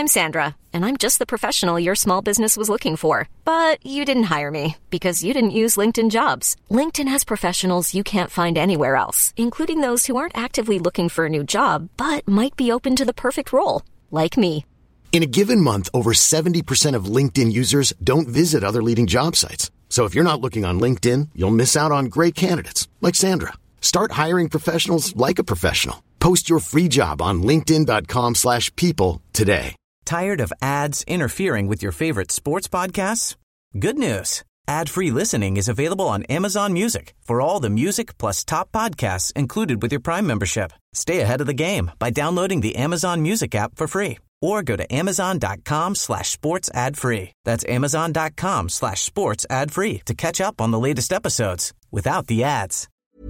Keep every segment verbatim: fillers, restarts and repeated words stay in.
I'm Sandra, and I'm just the professional your small business was looking for. But you didn't hire me because you didn't use LinkedIn Jobs. LinkedIn has professionals you can't find anywhere else, including those who aren't actively looking for a new job, but might be open to the perfect role, like me. In a given month, over seventy percent of LinkedIn users don't visit other leading job sites. So if you're not looking on LinkedIn, you'll miss out on great candidates like Sandra. Start hiring professionals like a professional. Post your free job on linkedin.com slash people today. Tired of ads interfering with your favorite sports podcasts? Good news. Ad-free listening is available on Amazon Music for all the music plus top podcasts included with your Prime membership. Stay ahead of the game by downloading the Amazon Music app for free or go to amazon.com slash sports ad free. That's amazon.com slash sports ad free to catch up on the latest episodes without the ads.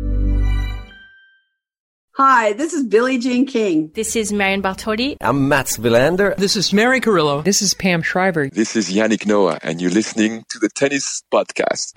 Hi, this is Billie Jean King. This is Marion Bartoli. I'm Mats Wilander. This is Mary Carrillo. This is Pam Shriver. This is Yannick Noah, and you're listening to the Tennis Podcast.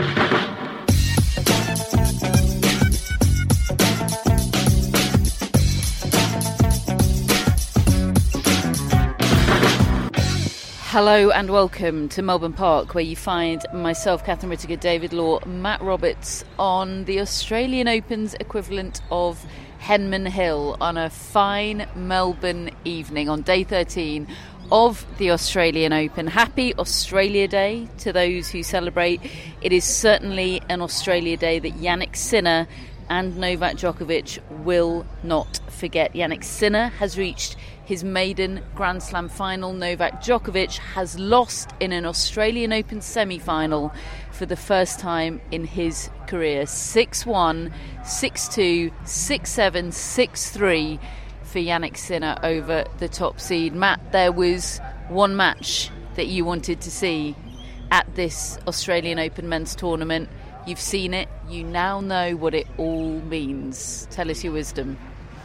Hello and welcome to Melbourne Park, where you find myself, Catherine Whittaker, David Law, Matt Roberts on the Australian Open's equivalent of Henman Hill on a fine Melbourne evening on day thirteen of the Australian Open. Happy Australia Day to those who celebrate. It is certainly an Australia Day that Jannik Sinner and Novak Djokovic will not forget. Jannik Sinner has reached his maiden Grand Slam final. Novak Djokovic has lost in an Australian Open semi-final for the first time in his career. six one, six two, six seven, six three for Jannik Sinner over the top seed. Matt, there was one match that you wanted to see at this Australian Open men's tournament. You've seen it. You now know what it all means. Tell us your wisdom.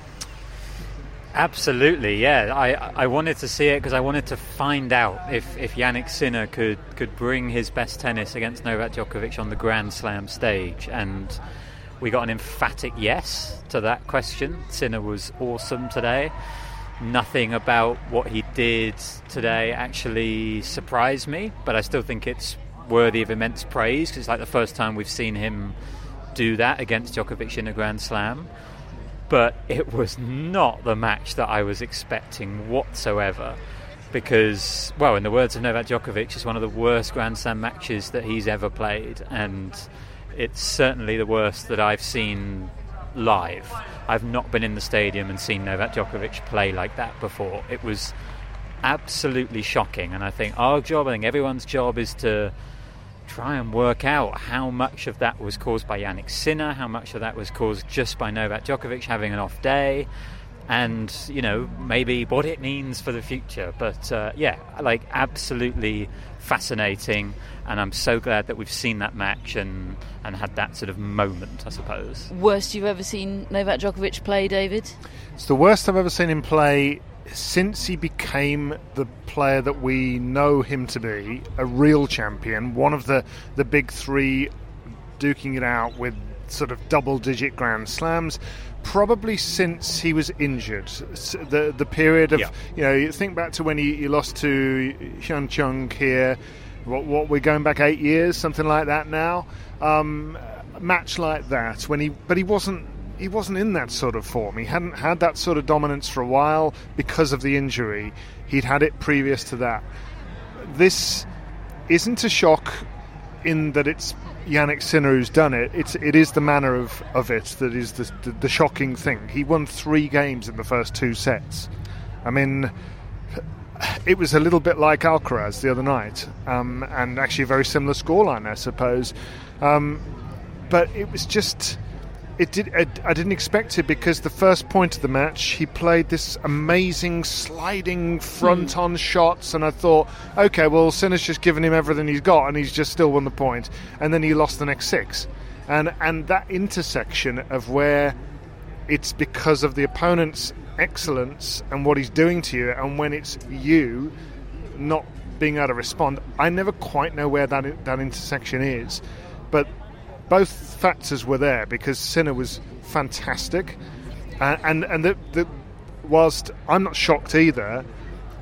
Absolutely, yeah. I, I wanted to see it because I wanted to find out if, if Jannik Sinner could, could bring his best tennis against Novak Djokovic on the Grand Slam stage. And we got an emphatic yes to that question. Sinner was awesome today. Nothing about what he did today actually surprised me, but I still think it's worthy of immense praise because it's like the first time we've seen him do that against Djokovic in a Grand Slam. But it was not the match that I was expecting whatsoever because, well, in the words of Novak Djokovic, it's one of the worst Grand Slam matches that he's ever played, and it's certainly the worst that I've seen live. I've not been in the stadium and seen Novak Djokovic play like that before. It was absolutely shocking, and I think our job, I think everyone's job is to try and work out how much of that was caused by Jannik Sinner, how much of that was caused just by Novak Djokovic having an off day, and, you know, maybe what it means for the future. But, uh, yeah, like, absolutely fascinating, and I'm so glad that we've seen that match and, and had that sort of moment, I suppose. Worst you've ever seen Novak Djokovic play, David? It's the worst I've ever seen him play since he became the player that we know him to be, a real champion, one of the, the big three duking it out with sort of double-digit Grand Slams, probably since he was injured. The the period of, yeah. you know, you think back to when he, he lost to Hyun Chung here, what, what we're going back eight years, something like that now. Um, a match like that, when he, but he wasn't He wasn't in that sort of form. He hadn't had that sort of dominance for a while because of the injury. He'd had it previous to that. This isn't a shock in that it's Jannik Sinner who's done it. It's it is the manner of, of it that is the, the the shocking thing. He won three games in the first two sets. I mean, it was a little bit like Alcaraz the other night, um, and actually a very similar scoreline, I suppose. Um, but it was just. It did. I, I didn't expect it because the first point of the match, he played this amazing sliding front-on mm. shots, and I thought, okay, well, Sinner's just given him everything he's got, and he's just still won the point. And then he lost the next six, and and that intersection of where it's because of the opponent's excellence and what he's doing to you, and when it's you not being able to respond, I never quite know where that that intersection is, but. Both factors were there because Sinner was fantastic, uh, and and the, the, whilst I'm not shocked either,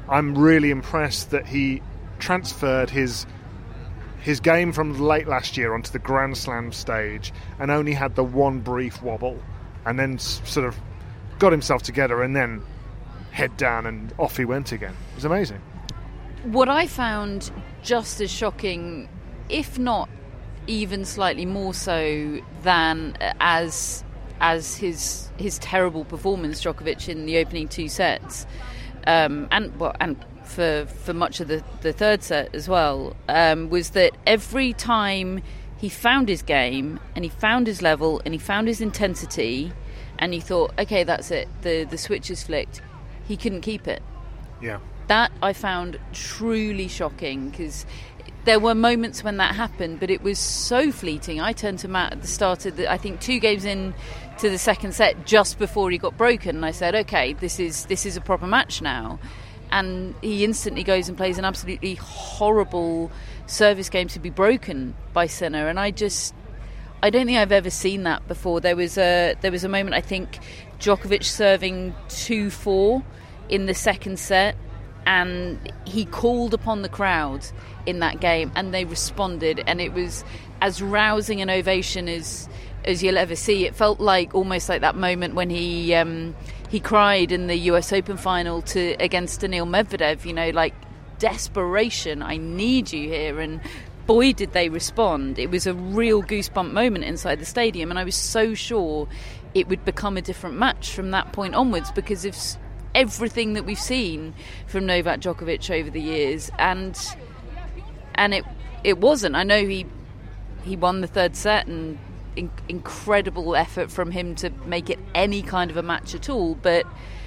I'm really impressed that he transferred his his game from late last year onto the Grand Slam stage and only had the one brief wobble, and then s- sort of got himself together and then head down and off he went again. It was amazing. What I found just as shocking, if not even slightly more so than as as his his terrible performance, Djokovic, in the opening two sets, um, and well, and for for much of the, the third set as well, um, was that every time he found his game and he found his level and he found his intensity, and he thought, okay, that's it, the the switch is flicked, he couldn't keep it. Yeah. That I found truly shocking, because there were moments when that happened, but it was so fleeting. I turned to Matt at the start of the, I think, two games in to the second set, just before he got broken, and I said, okay, this is this is a proper match now. And he instantly goes and plays an absolutely horrible service game to be broken by Sinner, and I just, I don't think I've ever seen that before. There was a there was a moment, I think, Djokovic serving two four in the second set, and he called upon the crowd in that game, and they responded, and it was as rousing an ovation as as you'll ever see. It felt like almost like that moment when he um, he cried in the U S Open final to against Daniil Medvedev. You know, like desperation. I need you here, and boy, did they respond. It was a real goosebump moment inside the stadium, and I was so sure it would become a different match from that point onwards, because of everything that we've seen from Novak Djokovic over the years, and and it it wasn't. I know he he won the third set, and in, incredible effort from him to make it any kind of a match at all, but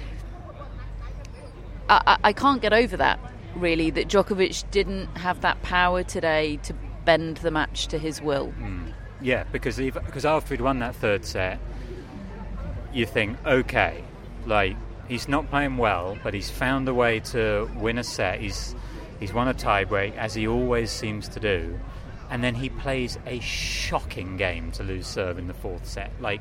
I, I, I can't get over that, really, that Djokovic didn't have that power today to bend the match to his will. Mm. Yeah, because he, because after he'd won that third set, you think, okay, like, he's not playing well, but he's found a way to win a set. He's he's won a tiebreak, as he always seems to do. And then he plays a shocking game to lose serve in the fourth set. Like,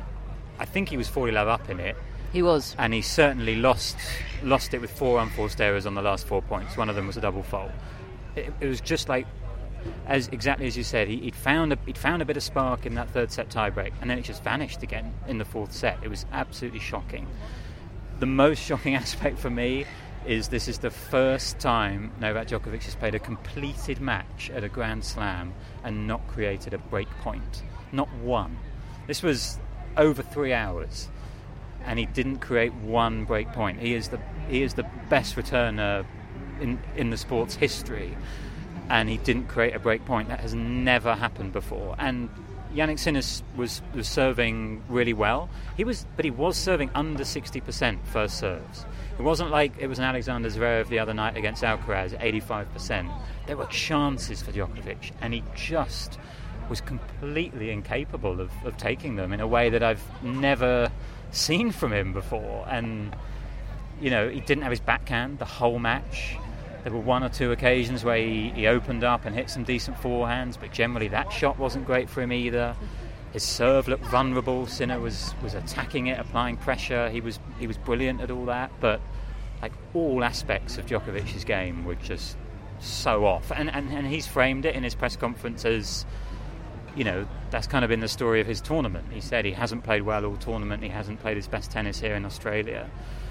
I think he was forty love up in it. He was. And he certainly lost lost it with four unforced errors on the last four points. One of them was a double fault. It, it was just like, as exactly as you said, he, he'd found a he'd found a bit of spark in that third set tiebreak, and then it just vanished again in the fourth set. It was absolutely shocking. The most shocking aspect for me is this is the first time Novak Djokovic has played a completed match at a Grand Slam and not created a break point. Not one. This was over three hours, and he didn't create one break point. He is the he is the best returner in in the sport's history, and he didn't create a break point. That has never happened before. And Jannik Sinner was was serving really well. He was, but he was serving under sixty percent first serves. It wasn't like it was an Alexander Zverev the other night against Alcaraz at eighty-five percent. There were chances for Djokovic, and he just was completely incapable of, of taking them in a way that I've never seen from him before. And, you know, he didn't have his backhand the whole match. There were one or two occasions where he, he opened up and hit some decent forehands, but generally that shot wasn't great for him either. His serve looked vulnerable. Sinner was, was attacking it, applying pressure. He was he was brilliant at all that, but like all aspects of Djokovic's game were just so off. And, and and he's framed it in his press conference as, you know, that's kind of been the story of his tournament. He said he hasn't played well all tournament. He hasn't played his best tennis here in Australia.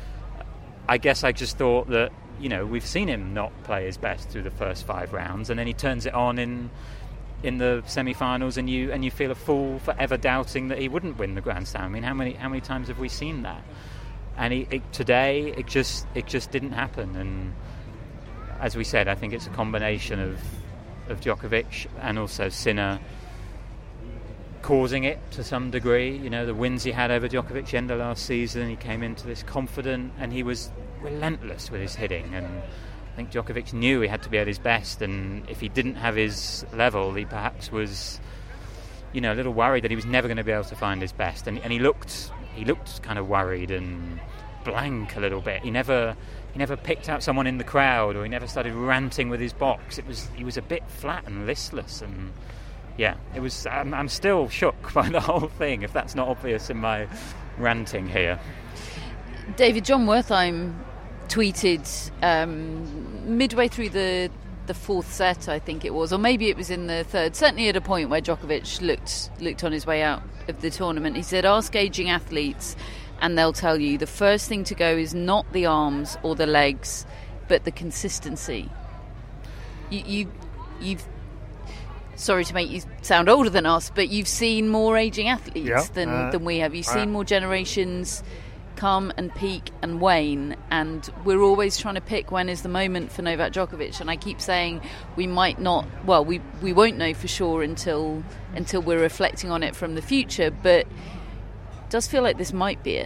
I guess I just thought that, you know, we've seen him not play his best through the first five rounds, and then he turns it on in in the semi-finals, and you and you feel a fool for ever doubting that he wouldn't win the Grand Slam. I mean, how many how many times have we seen that? And he, it, today, it just it just didn't happen. And as we said, I think it's a combination of of Djokovic and also Sinner causing it to some degree. You know, the wins he had over Djokovic at the end of last season, he came into this confident, and he was relentless with his hitting. And I think Djokovic knew he had to be at his best, and if he didn't have his level, he perhaps was, you know, a little worried that he was never going to be able to find his best. And, and he looked, he looked kind of worried and blank a little bit. He never, he never picked out someone in the crowd, or he never started ranting with his box. It was, he was a bit flat and listless, and yeah, it was. I'm, I'm still shook by the whole thing, if that's not obvious in my ranting here. David, John Wertheim tweeted um, midway through the the fourth set, I think it was, or maybe it was in the third, certainly at a point where Djokovic looked looked on his way out of the tournament. He said, ask aging athletes and they'll tell you the first thing to go is not the arms or the legs, but the consistency. You, you, you've, sorry to make you sound older than us, but you've seen more aging athletes yeah, than, uh, than we have. You've seen uh, more generations come and peak and wane, and we're always trying to pick when is the moment for Novak Djokovic, and I keep saying we might not, well, we we won't know for sure until until we're reflecting on it from the future, but it does feel like this might be it.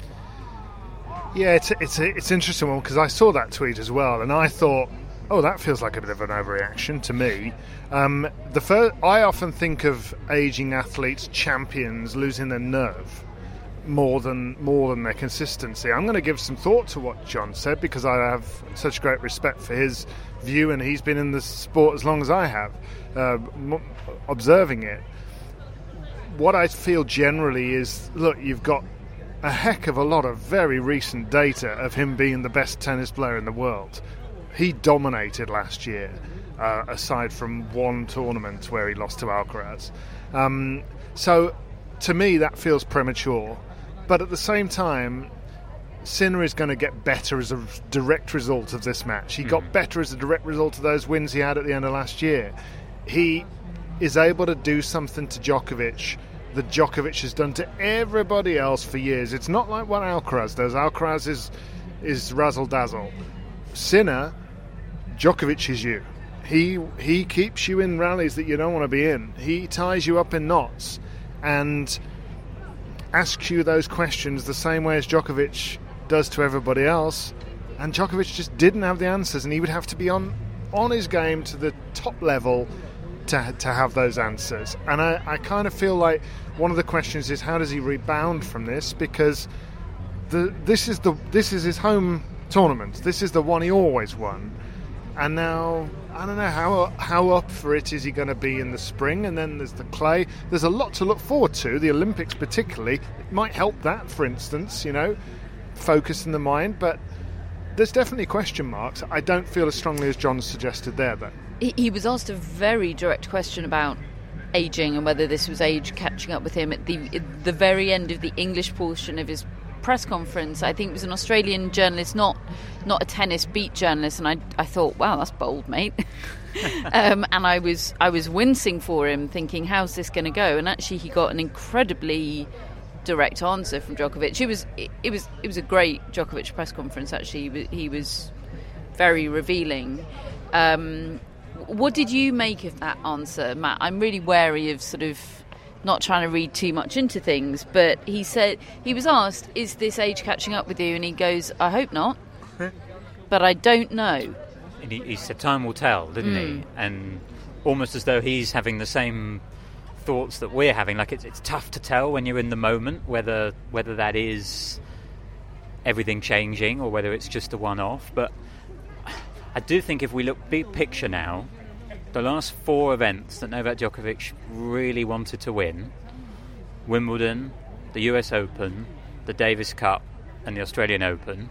Yeah, it's a, it's a, it's an interesting one, because I saw that tweet as well, and I thought, oh, that feels like a bit of an overreaction to me. Um, the first, I often think of ageing athletes, champions, losing their nerve more than more than their consistency. I'm going to give some thought to what John said, because I have such great respect for his view, and he's been in the sport as long as I have, uh, m- observing it. What I feel generally is, look, you've got a heck of a lot of very recent data of him being the best tennis player in the world. He dominated last year, uh, aside from one tournament where he lost to Alcaraz. Um, so, to me, that feels premature. But at the same time, Sinner is going to get better as a direct result of this match. He mm. got better as a direct result of those wins he had at the end of last year. He is able to do something to Djokovic that Djokovic has done to everybody else for years. It's not like what Alcaraz does. Alcaraz is, is razzle-dazzle. Sinner, Djokovic is you. He, he keeps you in rallies that you don't want to be in. He ties you up in knots and asks you those questions the same way as Djokovic does to everybody else, and Djokovic just didn't have the answers, and he would have to be on on his game to the top level to to have those answers. And I, I kind of feel like one of the questions is, how does he rebound from this, because the this is the this is his home tournament, this is the one he always won, and now I don't know how how up for it is he going to be in the spring, and then there's the clay. There's a lot to look forward to. The Olympics particularly, it might help that, for instance, you know, focus in the mind. But there's definitely question marks. I don't feel as strongly as John suggested there, though. He, he was asked a very direct question about ageing and whether this was age catching up with him at the at the very end of the English portion of his press conference. I think it was an Australian journalist, not not a tennis beat journalist, and I I thought, wow, that's bold, mate. um, and I was I was wincing for him, thinking, how's this going to go? And actually, he got an incredibly direct answer from Djokovic. It was it, it was it was a great Djokovic press conference. Actually, he was, he was very revealing. Um, what did you make of that answer, Matt? I'm really wary of sort of not trying to read too much into things, but he said, he was asked, is this age catching up with you? And he goes, I hope not, but I don't know. And he, he said time will tell, didn't mm. he? And almost as though he's having the same thoughts that we're having. Like, it's, it's tough to tell when you're in the moment whether whether that is everything changing or whether it's just a one-off. But I do think if we look big picture now, the last four events that Novak Djokovic really wanted to win, Wimbledon, the U S Open, the Davis Cup and the Australian Open,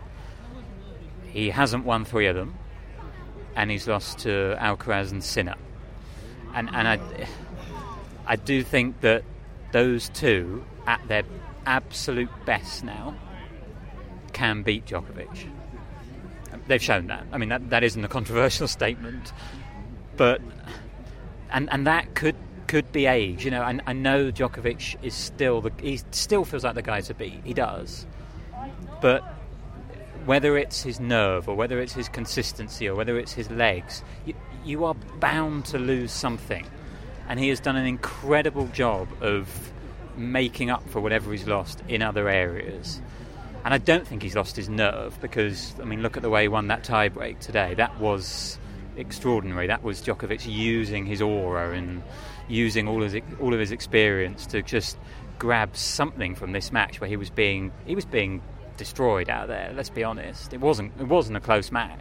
he hasn't won three of them, and he's lost to Alcaraz and Sinner. And and I, I do think that those two, at their absolute best now, can beat Djokovic. They've shown that. I mean, that, that isn't a controversial statement. But and and that could could be age, you know. I, I know Djokovic is still the he still feels like the guy to beat. He does, but whether it's his nerve or whether it's his consistency or whether it's his legs, you, you are bound to lose something. And he has done an incredible job of making up for whatever he's lost in other areas. And I don't think he's lost his nerve, because I mean, look at the way he won that tie break today. That was extraordinary. That was Djokovic using his aura and using all of his, all of his experience to just grab something from this match where he was being he was being destroyed out there. Let's be honest, it wasn't it wasn't a close match.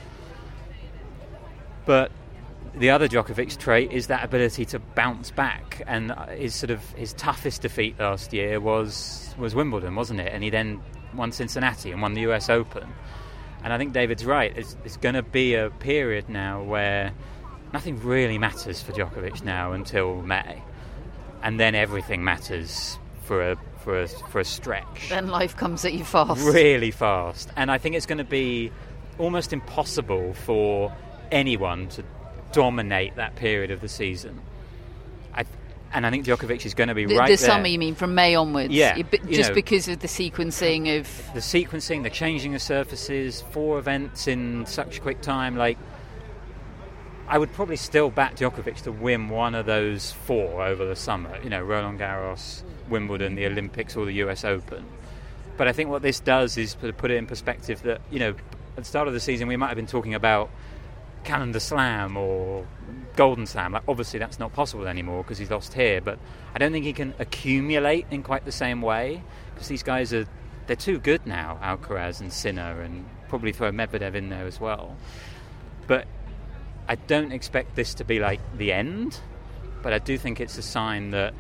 But the other Djokovic trait is that ability to bounce back, and his sort of his toughest defeat last year was was Wimbledon, wasn't it? And he then won Cincinnati and won the U S Open. And I think David's right. It's, it's going to be a period now where nothing really matters for Djokovic now until May, and then everything matters for a for a for a stretch. Then life comes at you fast, really fast. And I think it's going to be almost impossible for anyone to dominate that period of the season. I, and I think Djokovic is going to be the, right the there. summer, you mean, from May onwards? Yeah. You, just know, because of the sequencing of... The sequencing, the changing of surfaces, four events in such quick time. Like, I would probably still back Djokovic to win one of those four over the summer. You know, Roland Garros, Wimbledon, the Olympics, or the U S Open. But I think what this does is put it in perspective that, you know, at the start of the season we might have been talking about Calendar Slam or Golden Slam. Like, obviously that's not possible anymore because he's lost here, but I don't think he can accumulate in quite the same way because these guys are they're too good now, Alcaraz and Sinner, and probably throw Medvedev in there as well. But I don't expect this to be like the end, but I do think it's a sign that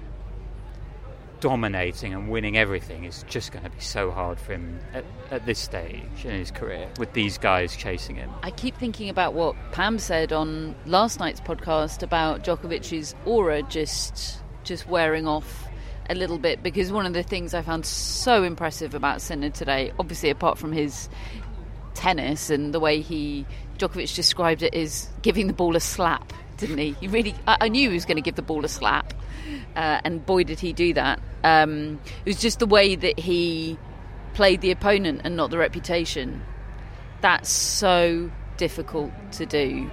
dominating and winning everything is just going to be so hard for him at, at this stage in his career with these guys chasing him. I keep thinking about what Pam said on last night's podcast about Djokovic's aura just just wearing off a little bit, because one of the things I found so impressive about Sinner today, obviously apart from his tennis and the way he Djokovic described it, is giving the ball a slap, didn't he? He really I, I knew he was going to give the ball a slap. Uh, and boy did he do that. Um, it was just the way that he played the opponent and not the reputation. That's so difficult to do,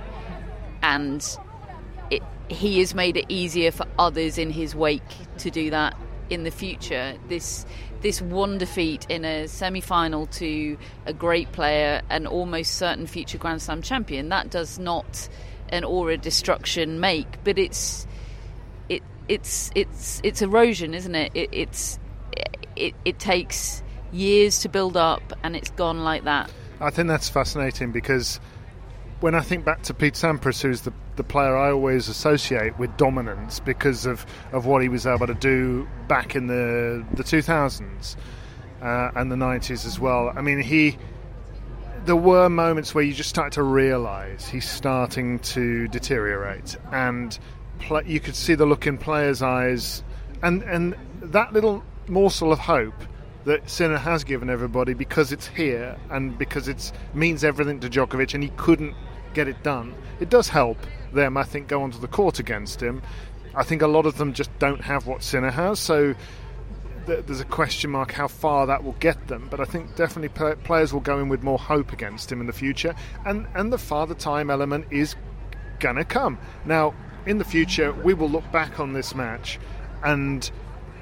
and it, he has made it easier for others in his wake to do that in the future. This this one defeat in a semi-final to a great player, an almost certain future Grand Slam champion, that does not an aura destruction make, but it's it it's it's it's erosion, isn't it? it it's it, it takes years to build up, and it's gone like that. I think that's fascinating, because when I think back to Pete Sampras, who's the, the player I always associate with dominance because of, of what he was able to do back in the the two thousands uh, and the nineties as well. I mean, he there were moments where you just start to realise he's starting to deteriorate, and pl- you could see the look in players' eyes, and, and that little morsel of hope that Sinner has given everybody, because it's here and because it means everything to Djokovic, and he couldn't get it done. It does help them, I think, go onto the court against him. I think a lot of them just don't have what Sinner has, so th- there's a question mark how far that will get them. But I think definitely play- players will go in with more hope against him in the future, and, and the father time element is gonna come. Now, in the future, we will look back on this match and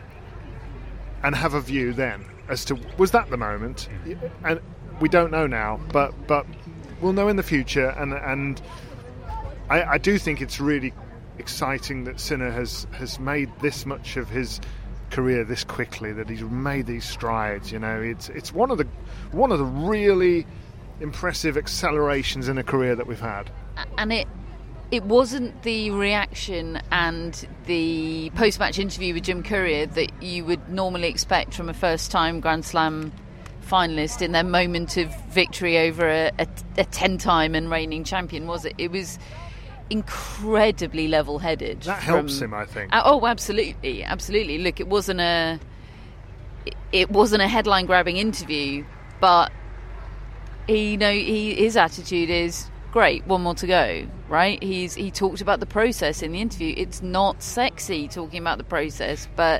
and have a view then as to, was that the moment? And we don't know now, but but we'll know in the future. And and I, I do think it's really exciting that Sinner has, has made this much of his career this quickly, that he's made these strides. You know, it's it's one of the one of the really impressive accelerations in a career that we've had. And it It wasn't the reaction and the post-match interview with Jim Courier that you would normally expect from a first-time Grand Slam finalist in their moment of victory over a, a, a ten-time and reigning champion, was it? It was incredibly level-headed. That from, helps him, I think. Uh, oh, absolutely, absolutely. Look, it wasn't a it, it wasn't a headline-grabbing interview, but he, you know, he, his attitude is, great, one more to go, right? He's he talked about the process in the interview. It's not sexy talking about the process, but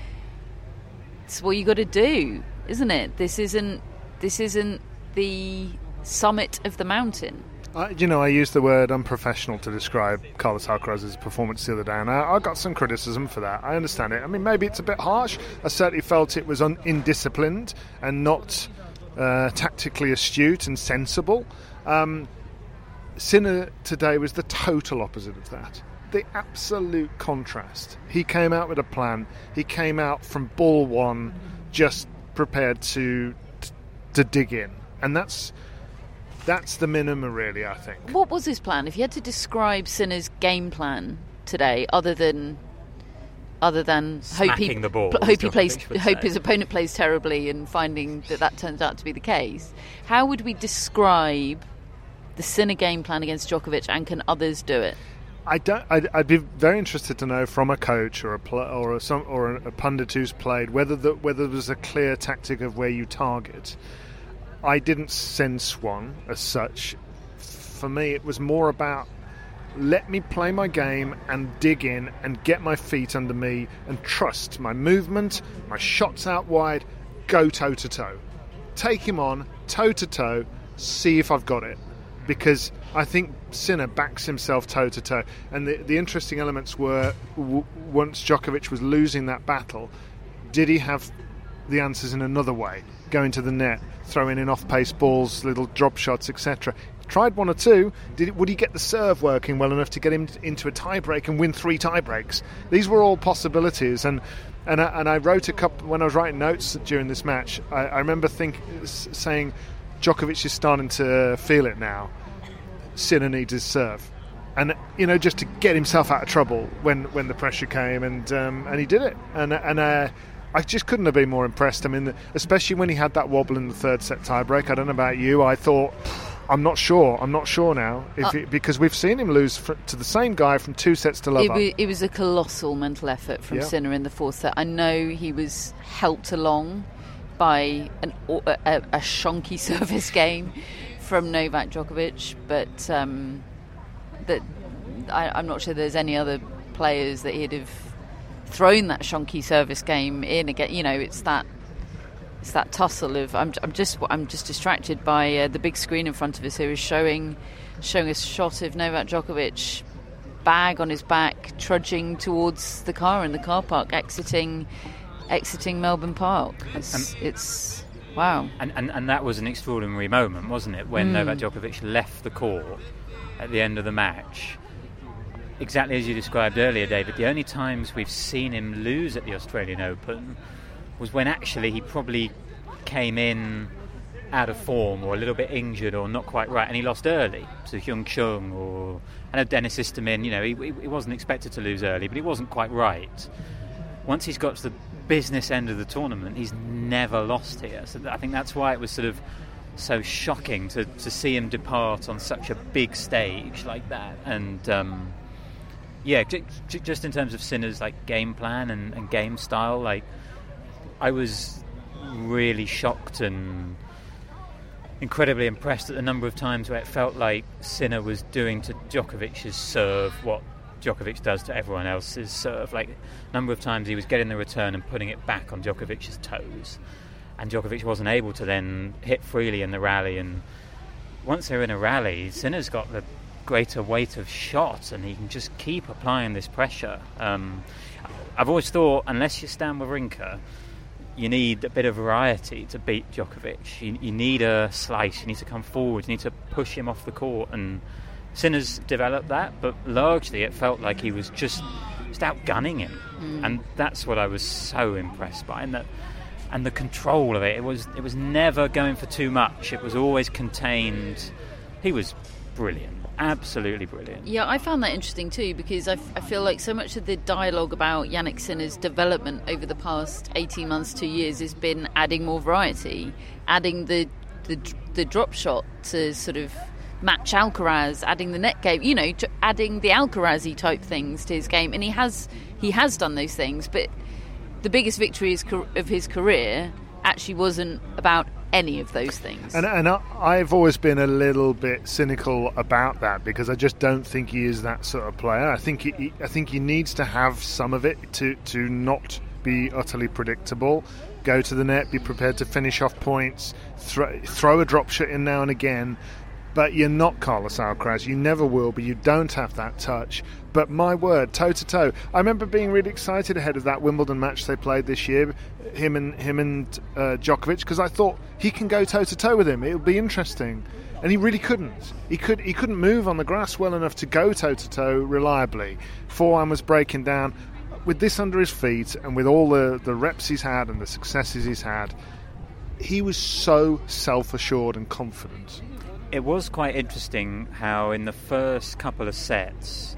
it's what you got to do, isn't it? This isn't this isn't the summit of the mountain. Uh, you know, I used the word unprofessional to describe Carlos Alcaraz's performance the other day, and I, I got some criticism for that. I understand it. I mean, maybe it's a bit harsh. I certainly felt it was un- indisciplined and not uh, tactically astute and sensible. Um, Sinner today was the total opposite of that. The absolute contrast. He came out with a plan. He came out from ball one just prepared to to, to dig in. And that's that's the minimum, really, I think. What was his plan? If you had to describe Sinner's game plan today, other than other than hope he, Smacking the ball, pl- hope, he Djokovic plays, would hope say. his opponent plays terribly and finding that that turns out to be the case. How would we describe the Sinner game plan against Djokovic, and can others do it? I don't. I'd, I'd be very interested to know from a coach or a pl- or a, some or a pundit who's played whether the, whether there was a clear tactic of where you target. I didn't sense one as such. For me, it was more about let me play my game and dig in and get my feet under me and trust my movement, my shots out wide, go toe to toe, take him on toe to toe, see if I've got it. Because I think Sinner backs himself toe-to-toe. And the, the interesting elements were, w- once Djokovic was losing that battle, did he have the answers in another way? Going to the net, throwing in off-pace balls, little drop shots, et cetera. Tried one or two. Did would he get the serve working well enough to get him into a tie-break and win three tie-breaks? These were all possibilities. And and I, and I wrote a couple, when I was writing notes during this match, I, I remember think, saying, Djokovic is starting to feel it now. Sinner needs his serve, and you know, just to get himself out of trouble when, when the pressure came, and um, and he did it, and and uh, I just couldn't have been more impressed. I mean, especially when he had that wobble in the third set tiebreak. I don't know about you, I thought, I'm not sure, I'm not sure now, if uh, it, because we've seen him lose for, to the same guy from two sets to love it, up. was, it was a colossal mental effort from yeah. Sinner in the fourth set. I know he was helped along by an, a, a shonky service game from Novak Djokovic, but um, that I, I'm not sure there's any other players that he'd have thrown that shonky service game in again. You know, it's that it's that tussle of I'm, I'm just I'm just distracted by uh, the big screen in front of us here is showing showing a shot of Novak Djokovic, bag on his back, trudging towards the car in the car park, exiting exiting Melbourne Park. It's, um, it's wow. And, and and that was an extraordinary moment, wasn't it, when mm. Novak Djokovic left the court at the end of the match. Exactly as you described earlier, David, the only times we've seen him lose at the Australian Open was when actually he probably came in out of form or a little bit injured or not quite right, and he lost early to Hyun Chung, or I know Dennis Istomin, you know, he, he wasn't expected to lose early, but he wasn't quite right. Once he's got to the business end of the tournament, he's never lost here. So I think that's why it was sort of so shocking to, to see him depart on such a big stage like that. And um, yeah, j- j- just in terms of Sinner's like game plan and, and game style, like I was really shocked and incredibly impressed at the number of times where it felt like Sinner was doing to Djokovic's serve what Djokovic does to everyone else's serve. Like a number of times he was getting the return and putting it back on Djokovic's toes, and Djokovic wasn't able to then hit freely in the rally. And once they're in a rally, Sinner's got the greater weight of shot and he can just keep applying this pressure. um, I've always thought, unless you're Stan Wawrinka, you need a bit of variety to beat Djokovic. You, you need a slice, you need to come forward, you need to push him off the court, and Sinner's developed that, but largely it felt like he was just, just outgunning him. Mm. And that's what I was so impressed by, and that and the control of it. It was it was never going for too much. It was always contained. He was brilliant, absolutely brilliant. Yeah, I found that interesting too, because I, f- I feel like so much of the dialogue about Jannik Sinner's development over the past eighteen months, two years, has been adding more variety, adding the the, the drop shot to sort of match Alcaraz, adding the net game, you know, adding the Alcaraz-y type things to his game, and he has he has done those things. But the biggest victory of his career actually wasn't about any of those things. And, and I, I've always been a little bit cynical about that, because I just don't think he is that sort of player. I think he, I think he needs to have some of it to to not be utterly predictable. Go to the net, be prepared to finish off points, throw, throw a drop shot in now and again. But you're not Carlos Alcaraz. You never will be. You don't have that touch. But my word, toe-to-toe. I remember being really excited ahead of that Wimbledon match they played this year, him and him and uh, Djokovic, because I thought he can go toe-to-toe with him. It'll be interesting. And he really couldn't. He, could, he couldn't move on the grass well enough to go toe-to-toe reliably. Forehand was breaking down. With this under his feet and with all the, the reps he's had and the successes he's had, he was so self-assured and confident. It was quite interesting how in the first couple of sets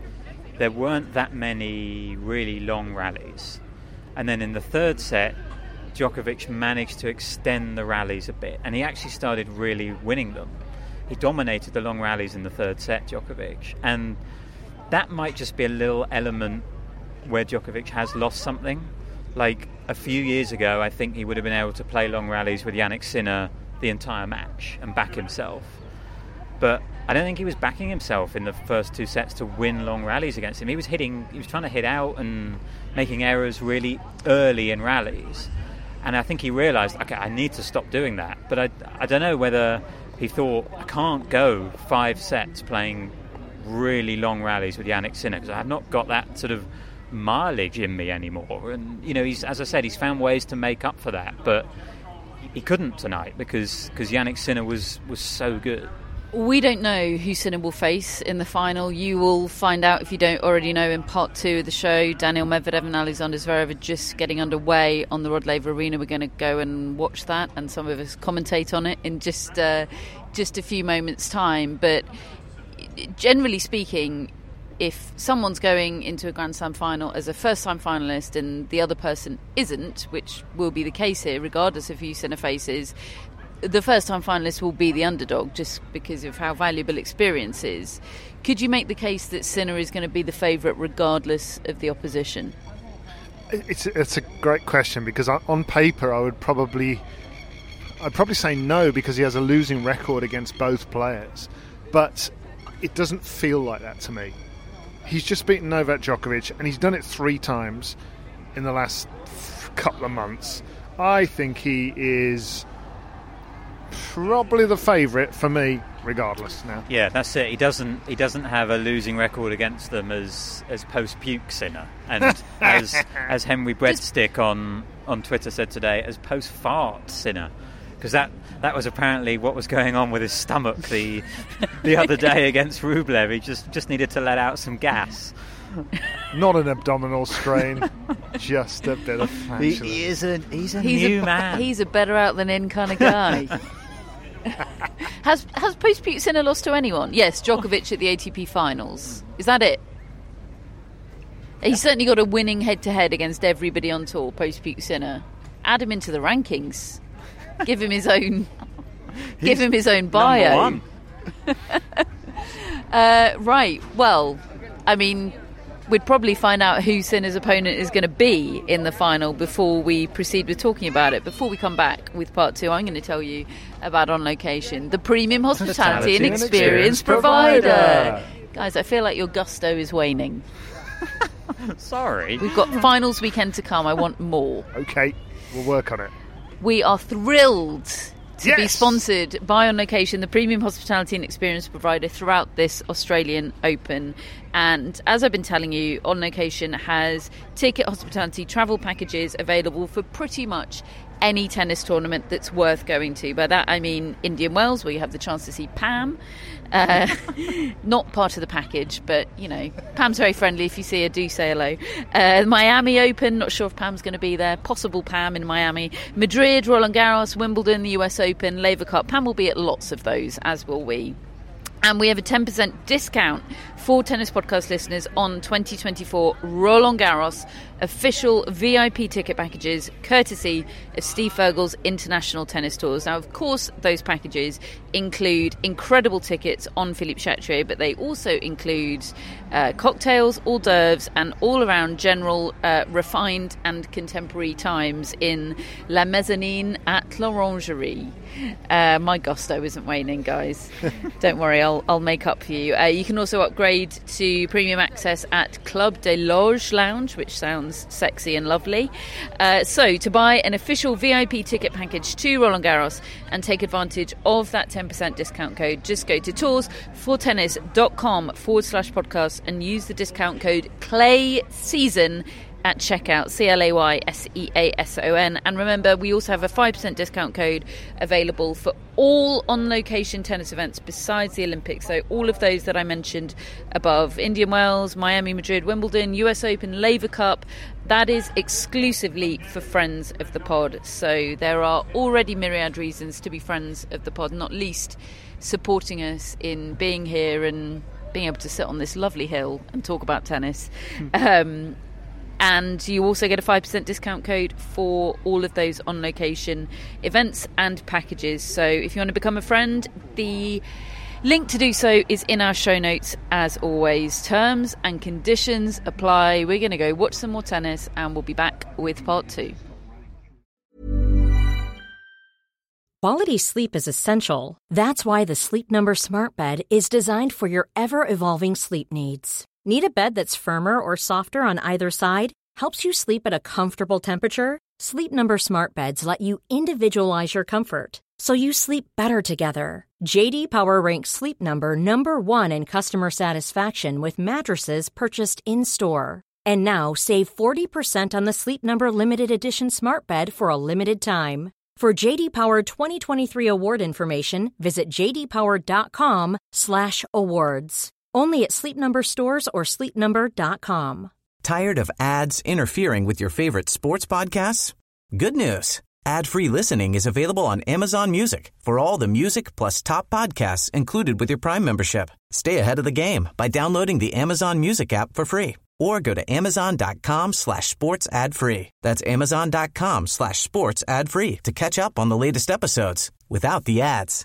there weren't that many really long rallies. And then in the third set, Djokovic managed to extend the rallies a bit, and he actually started really winning them. He dominated the long rallies in the third set, Djokovic, and that might just be a little element where Djokovic has lost something. Like a few years ago, I think he would have been able to play long rallies with Jannik Sinner the entire match and back himself. But I don't think he was backing himself in the first two sets to win long rallies against him. He was hitting, he was trying to hit out and making errors really early in rallies. And I think he realised, okay, I need to stop doing that. But I, I don't know whether he thought, I can't go five sets playing really long rallies with Jannik Sinner because I've not got that sort of mileage in me anymore. And, you know, he's, as I said, he's found ways to make up for that. But he couldn't tonight because because Jannik Sinner was, was so good. We don't know who Sinner will face in the final. You will find out if you don't already know in part two of the show. Daniil Medvedev and Alexander Zverev are just getting underway on the Rod Laver Arena. We're going to go and watch that, and some of us commentate on it in just uh, just a few moments' time. But generally speaking, if someone's going into a Grand Slam final as a first-time finalist and the other person isn't, which will be the case here, regardless of who Sinner faces, the first-time finalist will be the underdog just because of how valuable experience is. Could you make the case that Sinner is going to be the favourite regardless of the opposition? It's it's a great question because on paper I would probably I'd probably say no because he has a losing record against both players, but it doesn't feel like that to me. He's just beaten Novak Djokovic and he's done it three times in the last couple of months. I think he is probably the favourite for me, regardless now. Yeah, that's it. He doesn't. He doesn't have a losing record against them as as post-puke Sinner, and as as Henry Breadstick on on Twitter said today, as post-fart Sinner, because that that was apparently what was going on with his stomach the the other day against Rublev. He just just needed to let out some gas. Not an abdominal strain, just a bit of flatulence. He, he is a he's a he's new a, man. He's a better out than in kind of guy. has has post-puke Sinner lost to anyone? Yes, Djokovic at the A T P finals. Is that it? He's certainly got a winning head-to-head against everybody on tour, post-puke Sinner. Add him into the rankings. Give him his own. give him his own bio. Number one. uh, right. Well, I mean, we'd probably find out who Sinner's opponent is going to be in the final before we proceed with talking about it. Before we come back with part two, I'm going to tell you about On Location, the premium hospitality and experience, experience provider. provider. Guys, I feel like your gusto is waning. Sorry. We've got finals weekend to come. I want more. Okay, we'll work on it. We are thrilled to yes! be sponsored by On Location, the premium hospitality and experience provider throughout this Australian Open. And as I've been telling you, On Location has ticket, hospitality, travel packages available for pretty much any tennis tournament that's worth going to. By that I mean Indian Wells, where you have the chance to see Pam. Uh, not part of the package, but, you know, Pam's very friendly. If you see her, do say hello. Uh, Miami Open, not sure if Pam's going to be there. Possible Pam in Miami. Madrid, Roland Garros, Wimbledon, the U S Open, Laver Cup. Pam will be at lots of those, as will we. And we have a ten percent discount for Tennis Podcast listeners on twenty twenty-four Roland Garros official V I P ticket packages, courtesy of Steve Fergal's International Tennis Tours. Now, of course, those packages include incredible tickets on Philippe Chatrier, but they also include uh, cocktails, hors d'oeuvres, and all-around general uh, refined and contemporary times in La Mezzanine at l'Orangerie. Uh, my gusto isn't waning, guys. Don't worry, I'll, I'll make up for you. Uh, you can also upgrade to premium access at Club des Loges Lounge, which sounds sexy and lovely. Uh, so to buy an official V I P ticket package to Roland Garros and take advantage of that ten percent discount code, just go to toursfortennis.com forward slash podcast and use the discount code CLAYSEASON at checkout, C L A Y S E A S O N. And remember, we also have a five percent discount code available for all on-location tennis events besides the Olympics. So all of those that I mentioned above, Indian Wells, Miami, Madrid, Wimbledon, U S Open, Laver Cup, that is exclusively for friends of the pod. So there are already myriad reasons to be friends of the pod, not least supporting us in being here and being able to sit on this lovely hill and talk about tennis. um, and you also get a five percent discount code for all of those on location events and packages. So if you want to become a friend, the link to do so is in our show notes as always. Terms and conditions apply. We're going to go watch some more tennis and we'll be back with part two. Quality sleep is essential. That's why the Sleep Number Smart Bed is designed for your ever-evolving sleep needs. Need a bed that's firmer or softer on either side? Helps you sleep at a comfortable temperature? Sleep Number Smart Beds let you individualize your comfort, so you sleep better together. J D Power ranks Sleep Number number one in customer satisfaction with mattresses purchased in-store. And now save forty percent on the Sleep Number Limited Edition Smart Bed for a limited time. For J D Power twenty twenty-three award information, visit jdpower.com slash awards. Only at Sleep Number stores or sleep number dot com. Tired of ads interfering with your favorite sports podcasts? Good news. Ad-free listening is available on Amazon Music for all the music plus top podcasts included with your Prime membership. Stay ahead of the game by downloading the Amazon Music app for free or go to amazon.com slash sports ad free. That's amazon.com slash sports ad free to catch up on the latest episodes without the ads.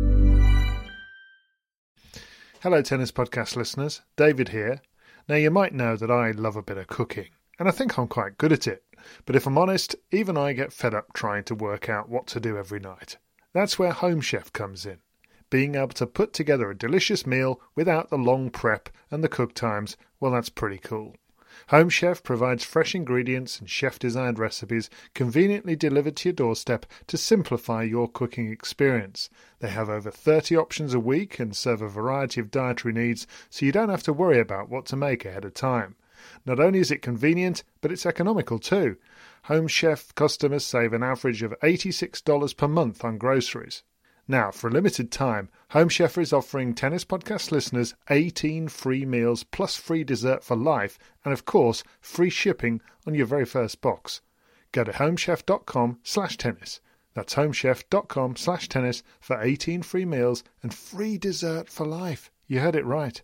Hello, Tennis Podcast listeners. David here. Now, you might know that I love a bit of cooking, and I think I'm quite good at it. But if I'm honest, even I get fed up trying to work out what to do every night. That's where Home Chef comes in. Being able to put together a delicious meal without the long prep and the cook times, well, that's pretty cool. Home Chef provides fresh ingredients and chef-designed recipes conveniently delivered to your doorstep to simplify your cooking experience. They have over thirty options a week and serve a variety of dietary needs, so you don't have to worry about what to make ahead of time. Not only is it convenient, but it's economical too. Home Chef customers save an average of eighty-six dollars per month on groceries. Now, for a limited time, Home Chef is offering Tennis Podcast listeners eighteen free meals plus free dessert for life and, of course, free shipping on your very first box. Go to homechef.com slash tennis. That's homechef.com slash tennis for eighteen free meals and free dessert for life. You heard it right.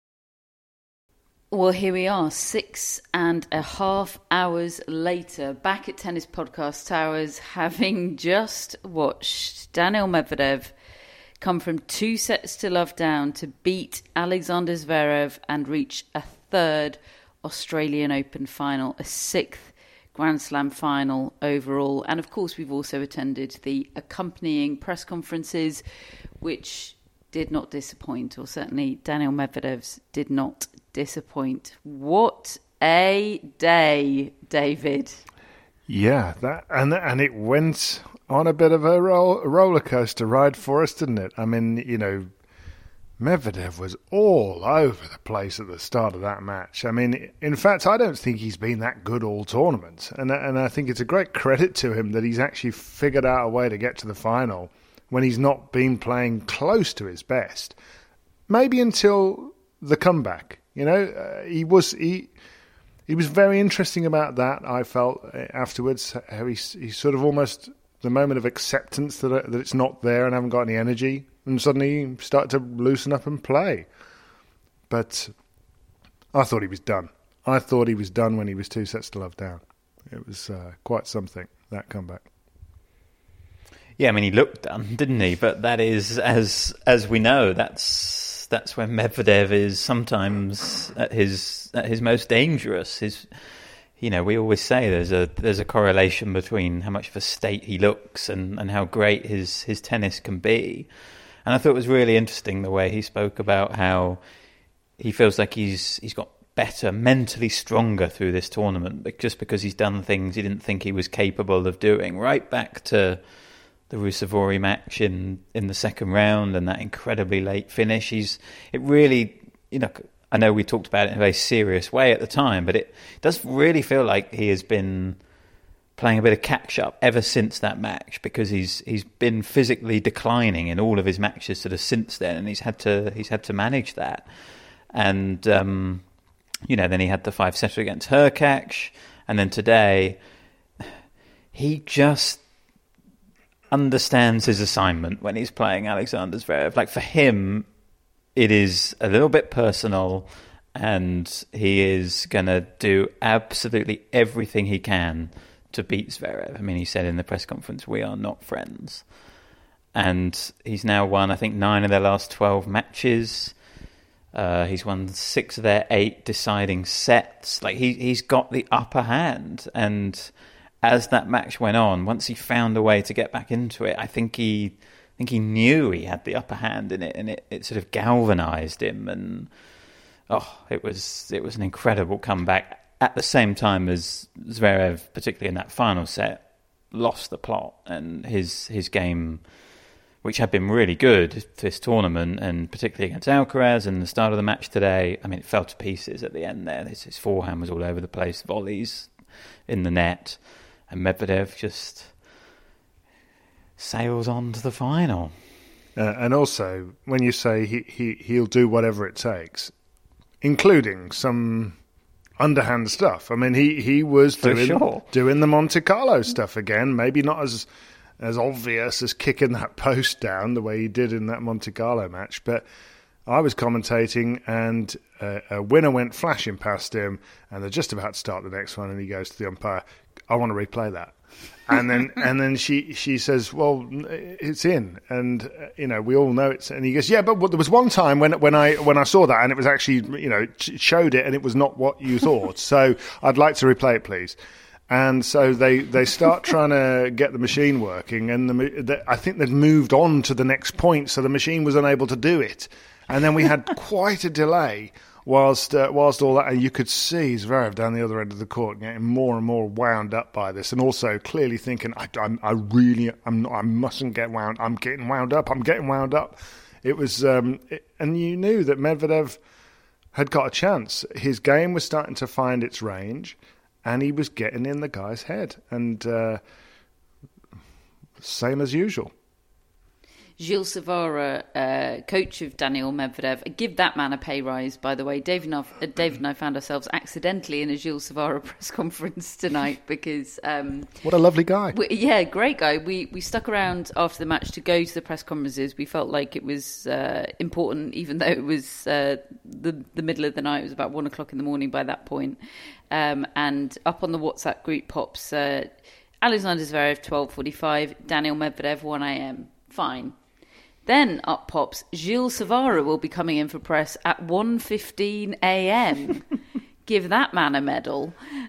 Well, here we are, six and a half hours later, back at Tennis Podcast Towers, having just watched Daniil Medvedev come from two sets to love down to beat Alexander Zverev and reach a third Australian Open final, a sixth Grand Slam final overall. And of course, we've also attended the accompanying press conferences, which did not disappoint, or certainly Daniil Medvedev's did not disappoint. What a day, David. Yeah, that and and it went on a bit of a, roll, a roller coaster ride for us, didn't it? I mean, you know, Medvedev was all over the place at the start of that match. I mean, in fact, I don't think he's been that good all tournament, and and I think it's a great credit to him that he's actually figured out a way to get to the final when he's not been playing close to his best. Maybe until the comeback. You know, uh, he was he he was very interesting about that. I felt afterwards how he he sort of almost the moment of acceptance that that it's not there and I haven't got any energy, and suddenly he started to loosen up and play. But I thought he was done. I thought he was done when he was two sets to love down. It was uh, quite something, that comeback. Yeah, I mean, he looked done, didn't he? But that is, as as we know, that's. That's when Medvedev is sometimes at his at his most dangerous. His, you know, we always say there's a there's a correlation between how much of a state he looks and, and how great his, his tennis can be. And I thought it was really interesting the way he spoke about how he feels like he's he's got better, mentally stronger through this tournament, just because he's done things he didn't think he was capable of doing. Right back to the Ruusuvuori match in, in the second round and that incredibly late finish. He's it really, you know, I know we talked about it in a very serious way at the time, but it does really feel like he has been playing a bit of catch up ever since that match, because he's he's been physically declining in all of his matches sort of since then, and he's had to he's had to manage that. And um, you know, then he had the five setter against Hurkacz, and then today he just understands his assignment when he's playing Alexander Zverev. Like, for him, it is a little bit personal, and he is going to do absolutely everything he can to beat Zverev. I mean, he said in the press conference, "We are not friends." And he's now won, I think, nine of their last twelve matches. Uh, he's won six of their eight deciding sets. Like he, he's got the upper hand. And as that match went on, once he found a way to get back into it, I think he, I think he knew he had the upper hand in it, and it, it sort of galvanised him. And oh, it was it was an incredible comeback. At the same time as Zverev, particularly in that final set, lost the plot, and his his game, which had been really good this tournament, and particularly against Alcaraz and the start of the match today, I mean, it fell to pieces at the end there. His, his forehand was all over the place, volleys in the net, and Medvedev just sails on to the final. Uh, and also, when you say he, he, he'll do whatever it takes, including some underhand stuff. I mean, he, he was doing, sure. doing the Monte Carlo stuff again, maybe not as... as obvious as kicking that post down the way he did in that Monte Carlo match. But I was commentating, and uh, a winner went flashing past him, and they're just about to start the next one, and he goes to the umpire, "I want to replay that." And then and then she, she says, "Well, it's in." And, uh, you know, we all know it's... And he goes, "Yeah, but there was one time when when I when I saw that, and it was actually, you know, it showed it, and it was not what you thought. So I'd like to replay it, please." And so they, they start trying to get the machine working, and the, the, I think they'd moved on to the next point, so the machine was unable to do it. And then we had quite a delay whilst uh, whilst all that, and you could see Zverev down the other end of the court getting more and more wound up by this, and also clearly thinking, I, I'm, I really, I'm not, I mustn't get wound. I'm getting wound up. I'm getting wound up. It was, um, it, and you knew that Medvedev had got a chance. His game was starting to find its range. And he was getting in the guy's head. And uh, same as usual. Gilles Savara, uh, coach of Daniil Medvedev. I give that man a pay rise, by the way. David and, I, David and I found ourselves accidentally in a Gilles Savara press conference tonight because... Um, what a lovely guy. We, yeah, great guy. We we stuck around after the match to go to the press conferences. We felt like it was uh, important, even though it was uh, the, the middle of the night. It was about one o'clock in the morning by that point. Um, and up on the WhatsApp group pops uh, Alexander Zverev, twelve forty-five, Daniil Medvedev, one a.m. Fine. Then up pops Gilles Savara will be coming in for press at one fifteen a.m. Give that man a medal.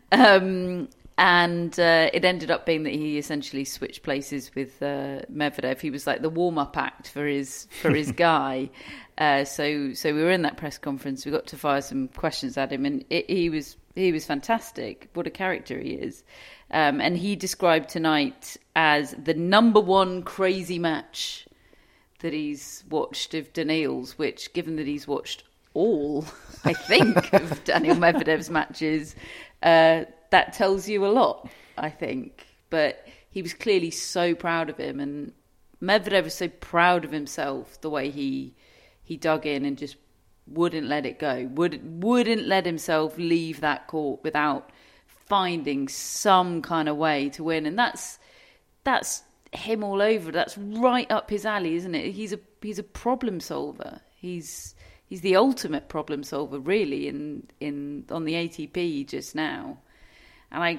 Um, and uh, it ended up being that he essentially switched places with uh, Medvedev. He was like the warm-up act for his for his guy. Uh, so so we were in that press conference. We got to fire some questions at him, and it, he was he was fantastic. What a character he is. Um, and he described tonight as the number one crazy match that he's watched of Daniil's, which, given that he's watched all, I think, of Daniil Medvedev's matches, uh, that tells you a lot, I think. But he was clearly so proud of him, and Medvedev was so proud of himself, the way he he dug in and just wouldn't let it go, would, wouldn't let himself leave that court without finding some kind of way to win. And that's that's him all over. That's right up his alley, isn't it? He's a he's a problem solver. He's he's the ultimate problem solver, really, in in on the A T P just now. And I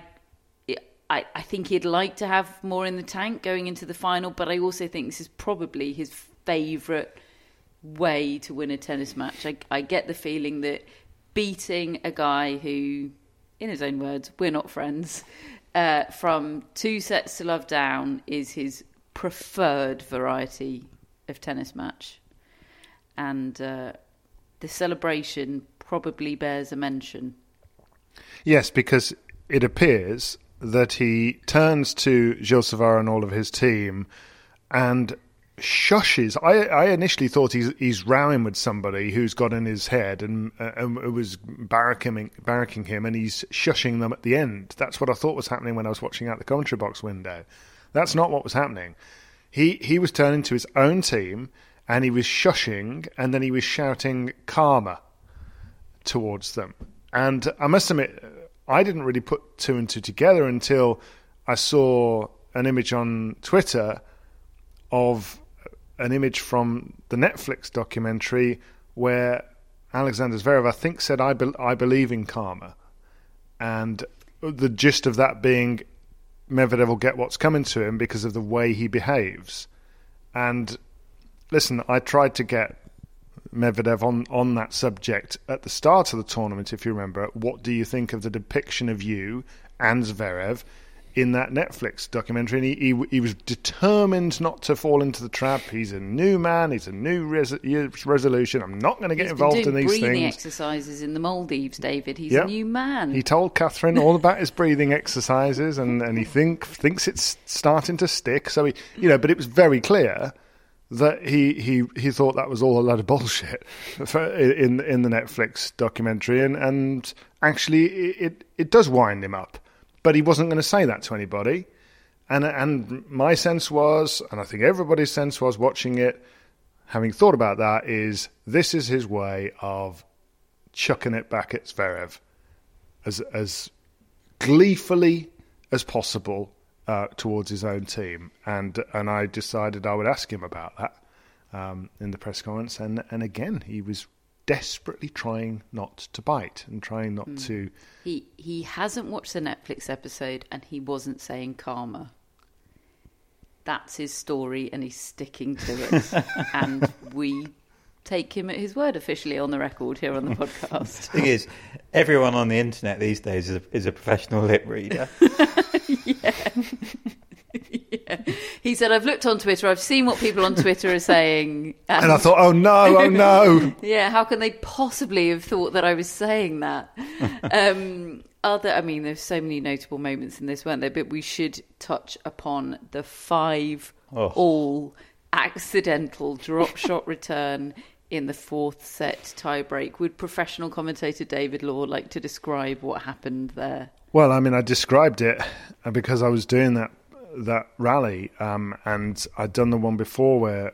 I I think he'd like to have more in the tank going into the final, but I also think this is probably his favourite way to win a tennis match. I, I get the feeling that beating a guy who, in his own words, we're not friends, uh, from two sets to love down is his preferred variety of tennis match. And uh, the celebration probably bears a mention. Yes, because it appears that he turns to Gilles Savara and all of his team and shushes. I, I initially thought he's he's rowing with somebody who's got in his head and, uh, and was barracking, barracking him, and he's shushing them at the end. That's what I thought was happening when I was watching out the commentary box window. That's not what was happening. He he was turning to his own team and he was shushing, and then he was shouting karma towards them. And I must admit, I didn't really put two and two together until I saw an image on Twitter of an image from the Netflix documentary where Alexander Zverev, I think, said, I, be- I believe in karma. And the gist of that being Medvedev will get what's coming to him because of the way he behaves. And listen, I tried to get Medvedev on, on that subject at the start of the tournament, if you remember. What do you think of the depiction of you and Zverev in that Netflix documentary? And he, he, he was determined not to fall into the trap. He's a new man. He's a new res- resolution. I'm not going to get He's involved been in doing these breathing things. exercises in the Maldives, David. He's Yep. a new man. He told Catherine all about his breathing exercises, and, and he think thinks it's starting to stick. So he, you know, but it was very clear that he, he, he thought that was all a load of bullshit for, in in the Netflix documentary, and, and actually it it does wind him up, but he wasn't going to say that to anybody, and and my sense was, and I think everybody's sense was watching it, having thought about that, is this is his way of chucking it back at Zverev as as gleefully as possible. Uh, towards his own team, and and I decided I would ask him about that um, in the press conference, and and again he was desperately trying not to bite and trying not mm. to. He he hasn't watched the Netflix episode, and he wasn't saying karma. That's his story, and he's sticking to it, and we take him at his word officially on the record here on the podcast. The thing is, everyone on the internet these days is a, is a professional lip reader. yeah. yeah. He said, I've looked on Twitter, I've seen what people on Twitter are saying. And, and I thought, oh no, oh no. yeah, how can they possibly have thought that I was saying that? um, other, I mean, there's so many notable moments in this, weren't there? But we should touch upon the five oh. all accidental drop shot return in the fourth set tie-break. Would professional commentator David Law like to describe what happened there? Well, I mean, I described it because I was doing that that rally, um, and I'd done the one before where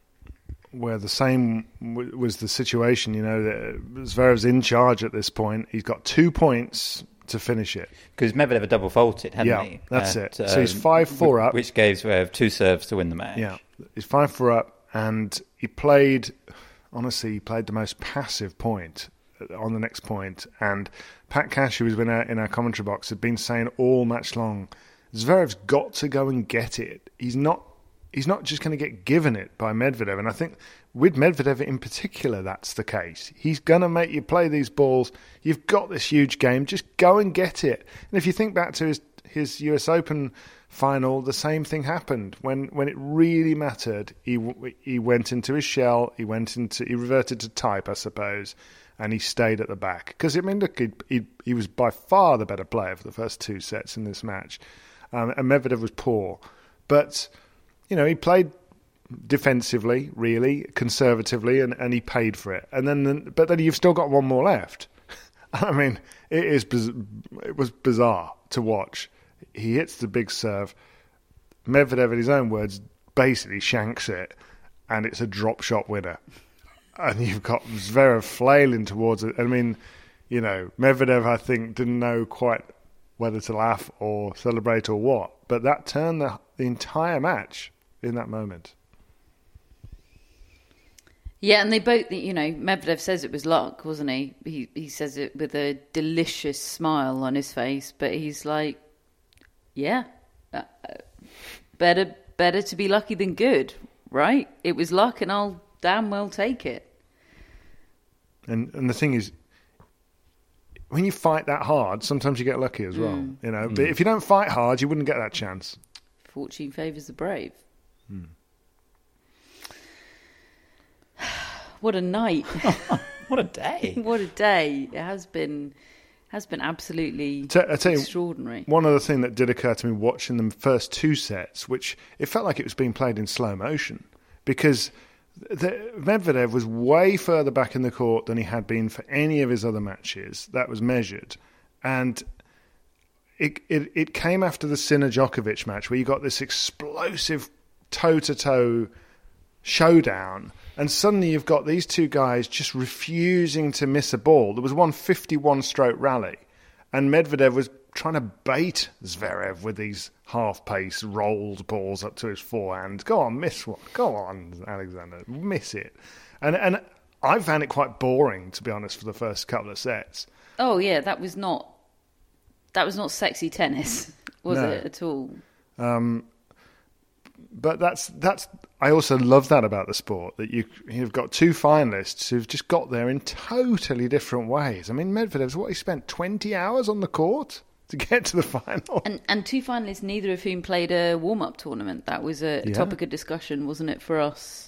where the same w- was the situation. You know, that Zverev's in charge at this point. He's got two points to finish it. Because Medvedev had double faulted, hadn't yeah, he? that's at, it. So he's five four um, up. Which gave Zverev two serves to win the match. Yeah, he's five four up, and he played, honestly, he played the most passive point on the next point. And Pat Cash, who was in our, in our commentary box, had been saying all match long, Zverev's got to go and get it. He's not He's not just going to get given it by Medvedev. And I think with Medvedev in particular, that's the case. He's going to make you play these balls. You've got this huge game. Just go and get it. And if you think back to his, his U S Open final, the same thing happened. When when it really mattered, he he went into his shell. He went into he reverted to type, I suppose, and he stayed at the back. Because, I mean, look, he, he, he was by far the better player for the first two sets in this match. Um, and Medvedev was poor. But... You know, he played defensively, really, conservatively, and, and he paid for it. And then, but then you've still got one more left. I mean, it is it was bizarre to watch. He hits the big serve. Medvedev, in his own words, basically shanks it, and it's a drop shot winner. And you've got Zverev flailing towards it. I mean, you know, Medvedev, I think, didn't know quite whether to laugh or celebrate or what. But that turned the, the entire match in that moment. Yeah, and they both, you know, Medvedev says it was luck, wasn't he? He he says it with a delicious smile on his face, but he's like, yeah, uh, better better to be lucky than good, right? It was luck, and I'll damn well take it. And and the thing is, when you fight that hard, sometimes you get lucky as well. Mm. You know, mm. but if you don't fight hard, you wouldn't get that chance. Fortune favours the brave. Mm. What a night! What a day! What a day! It has been has been absolutely T- I tell you, extraordinary. One other thing that did occur to me watching the first two sets, which it felt like it was being played in slow motion, because the, Medvedev was way further back in the court than he had been for any of his other matches. That was measured, and it it, it came after the Sinner-Djokovic match, where you got this explosive toe-to-toe showdown, and suddenly you've got these two guys just refusing to miss a ball. There was one fifty-one stroke rally, and Medvedev was trying to bait Zverev with these half-pace rolled balls up to his forehand. Go on, miss one. Go on, Alexander, miss it. And and I found it quite boring, to be honest, for the first couple of sets. Oh yeah, that was not that was not sexy tennis, was No. it at all? Um, but that's that's. I also love that about the sport, that you you've got two finalists who've just got there in totally different ways. I mean, Medvedev's what he spent twenty hours on the court to get to the final, and and two finalists, neither of whom played a warm up tournament. That was a Yeah. topic of discussion, wasn't it, for us?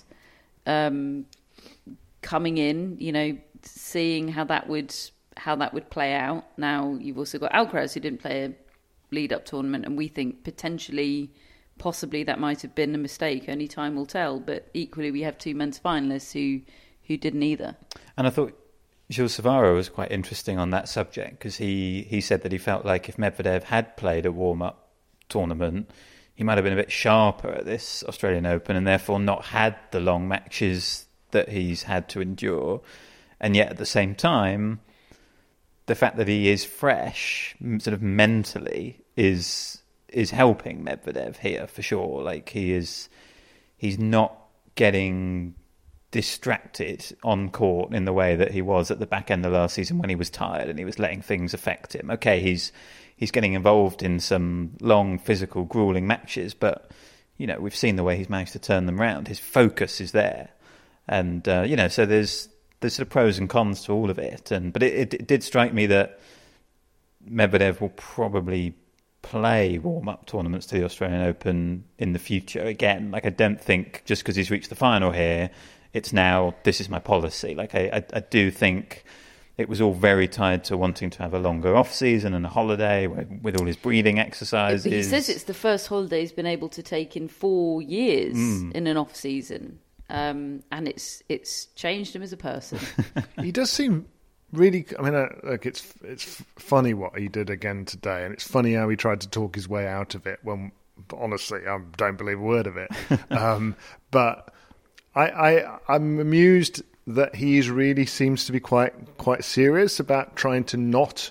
Um, coming in, you know, seeing how that would how that would play out. Now you've also got Alcaraz, who didn't play a lead up tournament, and we think potentially, possibly that might have been a mistake. Only time will tell. But equally, we have two men's finalists who who didn't either. And I thought Gilles Savaro was quite interesting on that subject, because he, he said that he felt like if Medvedev had played a warm-up tournament, he might have been a bit sharper at this Australian Open and therefore not had the long matches that he's had to endure. And yet at the same time, the fact that he is fresh, m- sort of mentally, is is helping Medvedev here for sure. Like he is, he's not getting distracted on court in the way that he was at the back end of last season when he was tired and he was letting things affect him. Okay, he's he's getting involved in some long, physical, grueling matches, but you know, we've seen the way he's managed to turn them round. His focus is there, and uh, you know, so there's there's sort of pros and cons to all of it. And but it, it, it did strike me that Medvedev will probably play warm-up tournaments to the Australian Open in the future again. Like, I don't think just because he's reached the final here, it's now, this is my policy. Like, I, I, I do think it was all very tied to wanting to have a longer off-season and a holiday with, with all his breathing exercises. But he says it's the first holiday he's been able to take in four years mm. in an off-season. Um, and it's it's changed him as a person. He does seem really, I mean, uh, like it's it's funny what he did again today, and it's funny how he tried to talk his way out of it when, honestly, I don't believe a word of it. um, but I, I, I'm amused that he really seems to be quite quite serious about trying to not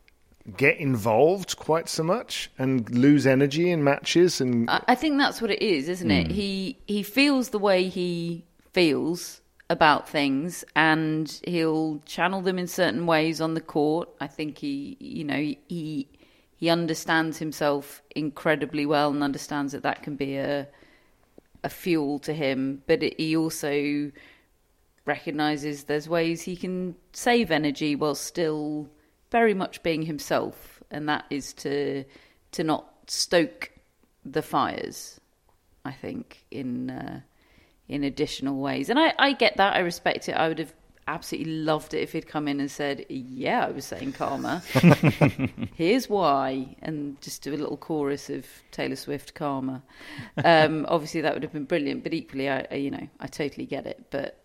get involved quite so much and lose energy in matches. And I, I think that's what it is, isn't it? Mm. He he feels the way he feels about things, and he'll channel them in certain ways on the court. I think he, you know, he he understands himself incredibly well and understands that that can be a a fuel to him. But it, he also recognises there's ways he can save energy while still very much being himself, and that is to to not stoke the fires, I think, in uh, in additional ways. And I, I get that, I respect it. I would have absolutely loved it if he'd come in and said, yeah, I was saying karma. Here's why. And just do a little chorus of Taylor Swift karma. Um, obviously, that would have been brilliant. But equally, I, I you know, I totally get it. But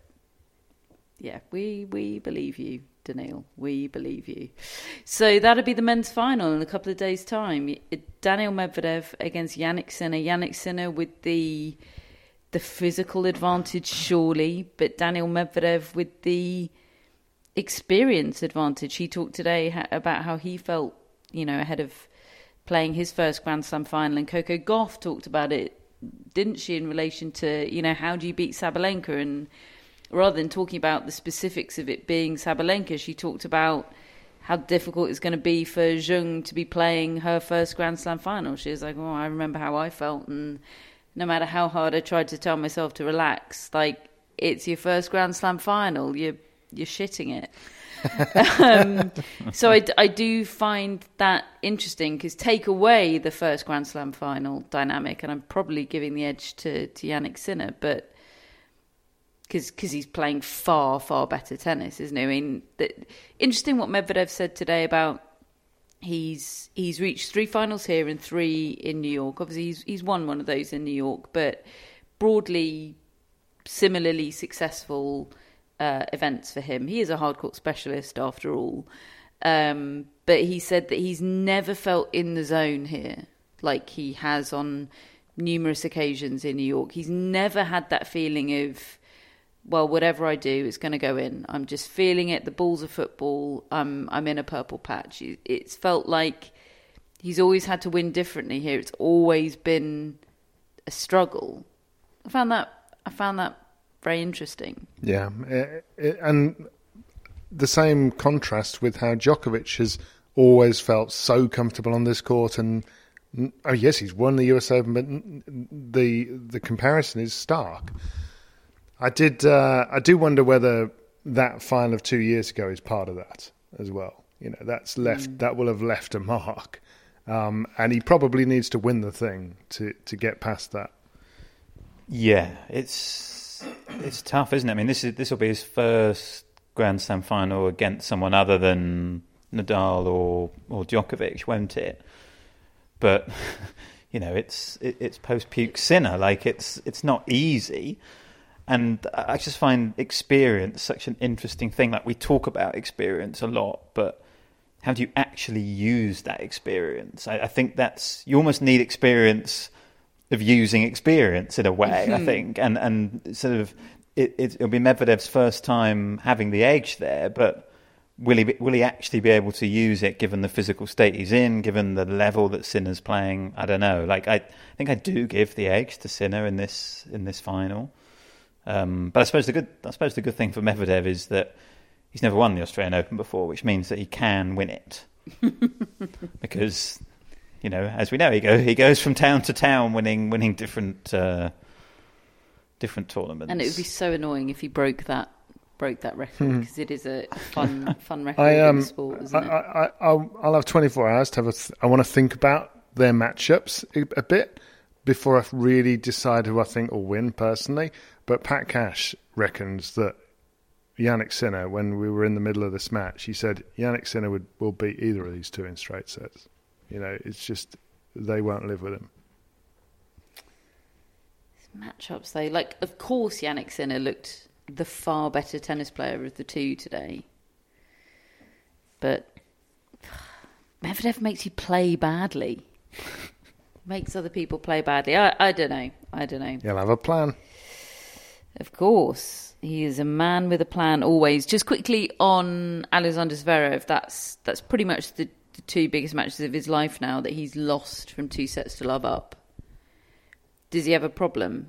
yeah, we we believe you, Daniil. We believe you. So that'll be the men's final in a couple of days' time. Daniil Medvedev against Jannik Sinner. Jannik Sinner with the the physical advantage, surely, but Daniil Medvedev with the experience advantage. He talked today ha- about how he felt, you know, ahead of playing his first Grand Slam final, and Coco Gauff talked about it, didn't she, in relation to, you know, how do you beat Sabalenka? And rather than talking about the specifics of it being Sabalenka, she talked about how difficult it's going to be for Zheng to be playing her first Grand Slam final. She was like, oh, I remember how I felt, and no matter how hard I tried to tell myself to relax, like, it's your first Grand Slam final, you're, you're shitting it. um, so I, I do find that interesting, because take away the first Grand Slam final dynamic, and I'm probably giving the edge to, to Jannik Sinner, but because he's playing far, far better tennis, isn't he? I mean, the, interesting what Medvedev said today about He's he's reached three finals here and three in New York. Obviously, he's he's won one of those in New York, but broadly, similarly successful uh, events for him. He is a hard court specialist after all. Um, but he said that he's never felt in the zone here like he has on numerous occasions in New York. He's never had that feeling of, well, whatever I do, it's going to go in. I'm just feeling it. The ball's a football. I'm I'm in a purple patch. It's felt like he's always had to win differently here. It's always been a struggle. I found that I found that very interesting. Yeah, it, it, and the same contrast with how Djokovic has always felt so comfortable on this court, and oh yes, he's won the U S Open, but the the comparison is stark. I did uh, I do wonder whether that final of two years ago is part of that as well. You know, that's left mm. that will have left a mark, um, and he probably needs to win the thing to to get past that. Yeah, it's it's tough, isn't it? I mean, this is this will be his first Grand Slam final against someone other than Nadal or or Djokovic, won't it? But you know, it's it, it's post puke Sinner. Like it's it's not easy, and I just find experience such an interesting thing. Like we talk about experience a lot, but how do you actually use that experience? I, I think that's you almost need experience of using experience in a way. Mm-hmm. I think, and and sort of it, it, it'll be Medvedev's first time having the edge there, but. Will he be, will he actually be able to use it given the physical state he's in, given the level that Sinner's playing? I don't know. Like I, I think I do give the edge to Sinner in this in this final. Um, but I suppose the good I suppose the good thing for Medvedev is that he's never won the Australian Open before, which means that he can win it. Because, you know, as we know, he go he goes from town to town winning winning different uh, different tournaments. And it would be so annoying if he broke that. broke that record because hmm. it is a fun fun record I, um, in the sport, isn't I, it? I, I, I'll, I'll have twenty-four hours to have a th- I want to think about their matchups a, a bit before I really decide who I think will win personally. But Pat Cash reckons that Jannik Sinner, when we were in the middle of this match, he said Jannik Sinner would, will beat either of these two in straight sets. You know, it's just they won't live with him. Matchups though, like of course Jannik Sinner looked the far better tennis player of the two today. But Medvedev makes you play badly. Makes other people play badly. I, I don't know. I don't know. You'll have a plan. Of course. He is a man with a plan always. Just quickly on Alexander Zverev, that's that's pretty much the, the two biggest matches of his life now that he's lost from two sets to love up. Does he have a problem?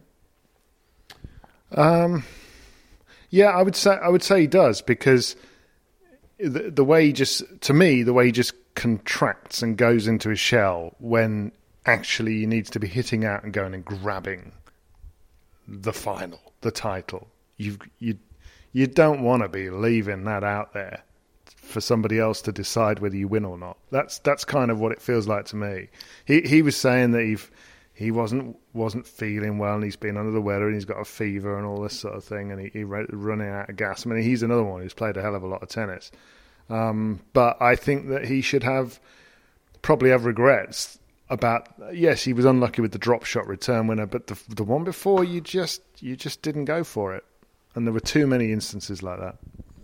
Um... Yeah, I would say I would say he does because the, the way he just, to me, the way he just contracts and goes into his shell when actually he needs to be hitting out and going and grabbing the final, the title. You you you don't want to be leaving that out there for somebody else to decide whether you win or not. That's that's kind of what it feels like to me. He he was saying that he he wasn't wasn't feeling well and he's been under the weather and he's got a fever and all this sort of thing and he, he running out of gas. I mean, he's another one who's played a hell of a lot of tennis. Um, but I think that he should have probably have regrets about, yes, he was unlucky with the drop shot return winner, but the the one before you just you just didn't go for it. And there were too many instances like that.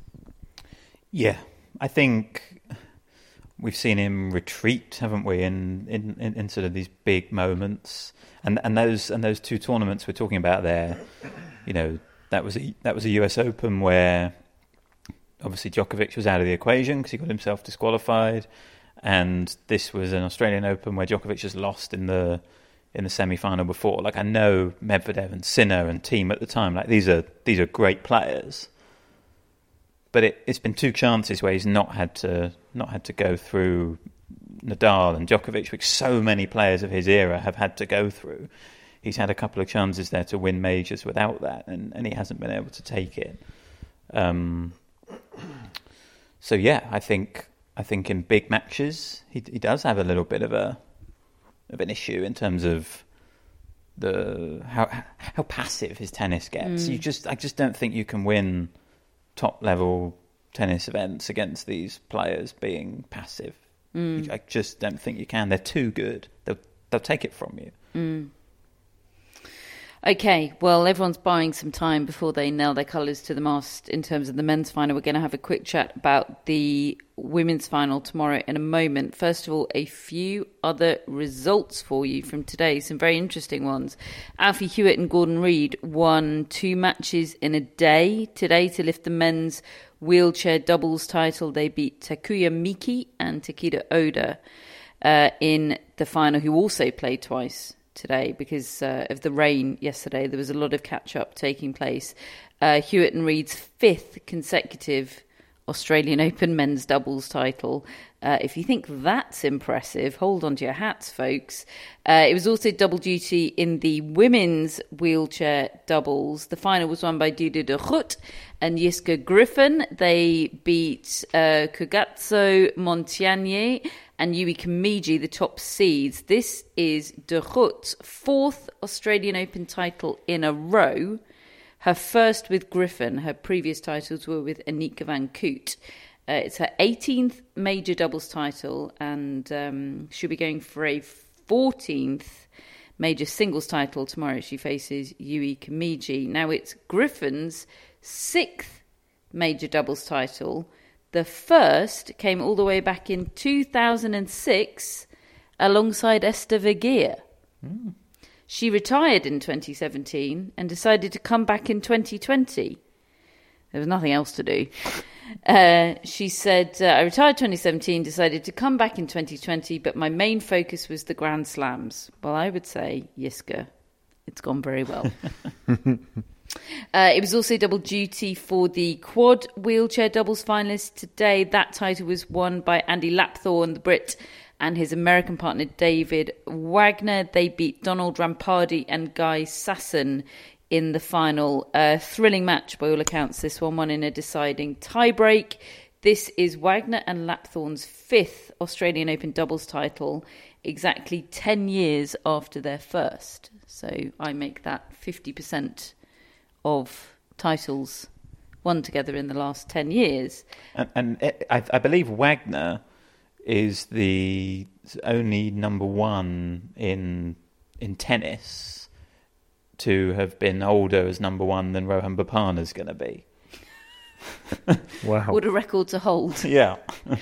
Yeah, I think we've seen him retreat, haven't we, in, in, in, in sort of these big moments, and and those and those two tournaments we're talking about there. You know, that was a, that was a U S Open where obviously Djokovic was out of the equation because he got himself disqualified, and this was an Australian Open where Djokovic has lost in the in the semi-final before. Like I know Medvedev and Sinner and Thiem at the time, like these are these are great players. But it, it's been two chances where he's not had to not had to go through Nadal and Djokovic, which so many players of his era have had to go through. He's had a couple of chances there to win majors without that, and, and he hasn't been able to take it. Um, so yeah, I think I think in big matches he he does have a little bit of a of an issue in terms of the how how passive his tennis gets. Mm. You just I just don't think you can win top level tennis events against these players being passive. Mm. I just don't think you can. They're too good. They'll they'll take it from you. Mm. Okay, well, everyone's buying some time before they nail their colours to the mast in terms of the men's final. We're going to have a quick chat about the women's final tomorrow in a moment. First of all, a few other results for you from today, some very interesting ones. Alfie Hewitt and Gordon Reid won two matches in a day today to lift the men's wheelchair doubles title. They beat Takuya Miki and Takeda Oda uh, in the final, who also played twice today because uh, of the rain yesterday. There was a lot of catch-up taking place. Uh, Hewitt and Reed's fifth consecutive Australian Open men's doubles title. Uh, if you think that's impressive, hold on to your hats, folks. Uh, it was also double duty in the women's wheelchair doubles. The final was won by Diede de Groot and Jiske Griffin. They beat uh, Kugazzo Montagnier and Yui Kimiji, the top seeds. This is de Groot's fourth Australian Open title in a row. Her first with Griffin. Her previous titles were with Anika van Koot. Uh, it's her eighteenth major doubles title, and um, she'll be going for a fourteenth major singles title tomorrow. She faces Yui Kimiji. Now, it's Griffin's sixth major doubles title. The first came all the way back in two thousand six alongside Esther Vergeer. Mm. She retired in twenty seventeen and decided to come back in twenty twenty. There was nothing else to do. Uh, she said, uh, I retired twenty seventeen, decided to come back in twenty twenty, but my main focus was the Grand Slams. Well, I would say, Jiske, it's gone very well. uh, it was also double duty for the quad wheelchair doubles finalists today. That title was won by Andy Lapthorne, the Brit, and his American partner David Wagner. They beat Donald Rampardi and Guy Sasson in the final. A thrilling match by all accounts. This one won in a deciding tiebreak. This is Wagner and Lapthorne's fifth Australian Open doubles title, exactly ten years after their first. So I make that fifty percent of titles won together in the last ten years. And, and it, I, I believe Wagner is the only number one in in tennis to have been older as number one than Rohan Bopanna's going to be. Wow. What a record to hold. Yeah.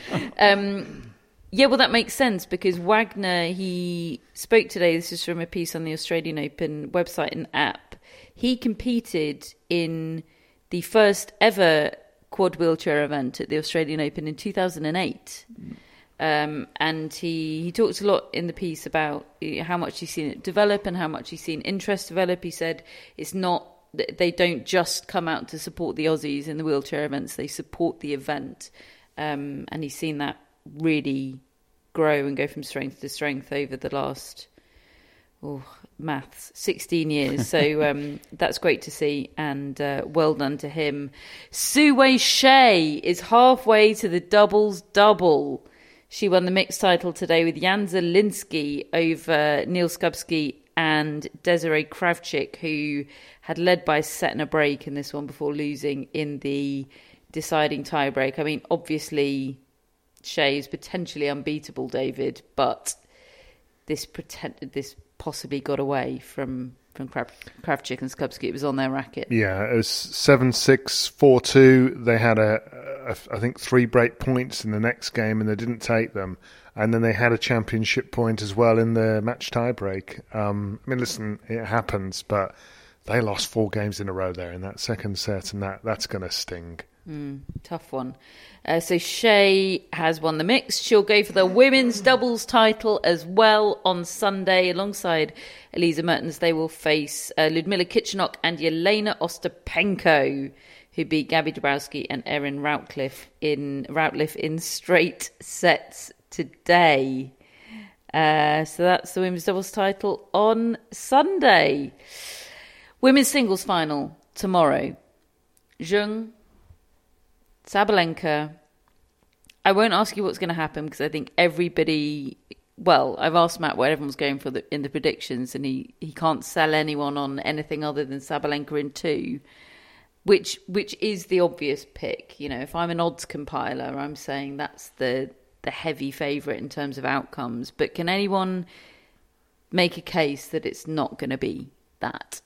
um, yeah, well, that makes sense because Wagner, he spoke today, this is from a piece on the Australian Open website and app. He competed in the first ever quad wheelchair event at the Australian Open in two thousand eight. Mm. Um, and he, he talked a lot in the piece about how much he's seen it develop and how much he's seen interest develop. He said it's not, they don't just come out to support the Aussies in the wheelchair events, they support the event. Um, and he's seen that really grow and go from strength to strength over the last, oh, maths, sixteen years. So um, that's great to see, and uh, well done to him. Su Wei Shea is halfway to the doubles double. She won the mixed title today with Jan Zielinski over Neil Skubski and Desiree Kravchik, who had led by a set and a break in this one before losing in the deciding tiebreak. I mean, obviously, Shea is potentially unbeatable, David, but this pretend this possibly got away from from Krav- Kravchik and Skubski. It was on their racket. Yeah, it was seven six, four two. They had, a, a, I think, three break points in the next game, and they didn't take them. And then they had a championship point as well in the match tiebreak. Um, I mean, listen, it happens, but they lost four games in a row there in that second set, and that, that's going to sting. Mm, tough one. Uh, so Shea has won the mix. She'll go for the women's doubles title as well on Sunday alongside Elisa Mertens. They will face uh, Ludmila Kitchenok and Yelena Ostapenko, who beat Gabby Dabrowski and Erin Routliffe in Routliffe in straight sets today. Uh, so that's the women's doubles title on Sunday. Women's singles final tomorrow. Zheng, Sabalenka. I won't ask you what's going to happen because I think everybody... Well, I've asked Matt what everyone's going for the, in the predictions, and he, he can't sell anyone on anything other than Sabalenka in two, which which is the obvious pick. You know, if I'm an odds compiler, I'm saying that's the the heavy favourite in terms of outcomes. But can anyone make a case that it's not going to be that?